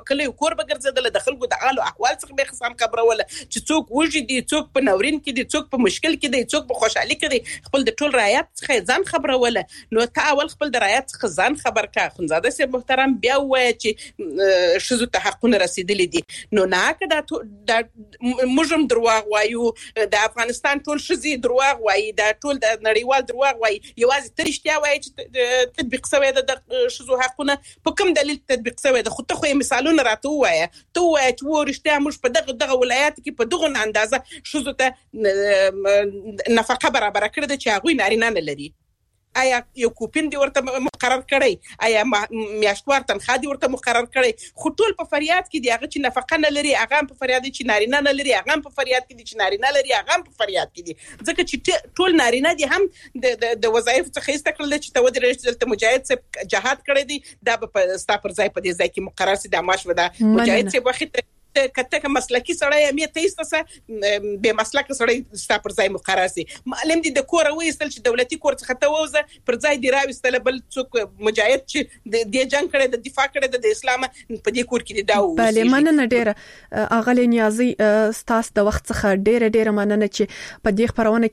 کور بګرځیدل د خلکو د حال او احوال څخه به خصام خبروله چې څوک وږي دي څوک په نورین کې دي څوک په مشکل کې دي څوک په خوشحالي کې دي خپل د ټول رعایت څخه ځان خبروله نو ته اول خپل د رعایت څخه ځان خبر کا خنزاده سي محترم بیا وای چې شذو ته حقونه رسیدلې دي نو نه کدا موږ درواغ وایو د افغانستان ټول شذي درواغ وایي دا ټول د نړیوال درواغ وایي یوازې ترشتیا وایي چې تطبیق شوی د شذو حقونه په کوم دلیل تطبیق شوی د خو مثالونه راته وایي ته وایي چې ورشته موږ په دغه ولایت کې په دغه اندازه شذو ته نفقه برابر کړې ده چې هغه نارینه نه لري آیا یو کوپین دی ورته مقرر کړی آیا میاشتوار تنخواه دی ورته مقرر کړی خو ټول په فریاد کې دی هغه چې نفقه نه لري هغه په فریاد چې نارینه نه لري هغه په فریاد کې دي چې نارینه لري هغه په فریاد کې دي ځکه چې ټول نارینه دي هم د وظایف څخه استقلال چې تو درې دلته مجاهد څخه جهاد کړی دی دا په ستا پر ځای په دې ځای کې مقرر سي د معاش ودا مجاهد څخه وخت کته مسلکی سړی مې تېسته به مسلک سړی ستا پر ځای مقرر سي معلم دي د کور وېستل چې دولتي کور څخه ته ووزه پر ځای دی راوستل بل څوک مجاهد چې د جنگ کړي د دفاع کړي د اسلام په دې کور کې دا و بله مننه ډیره اغلی نیازي ستاس د وخت څخه ډیره مننه چې په دې خبرونه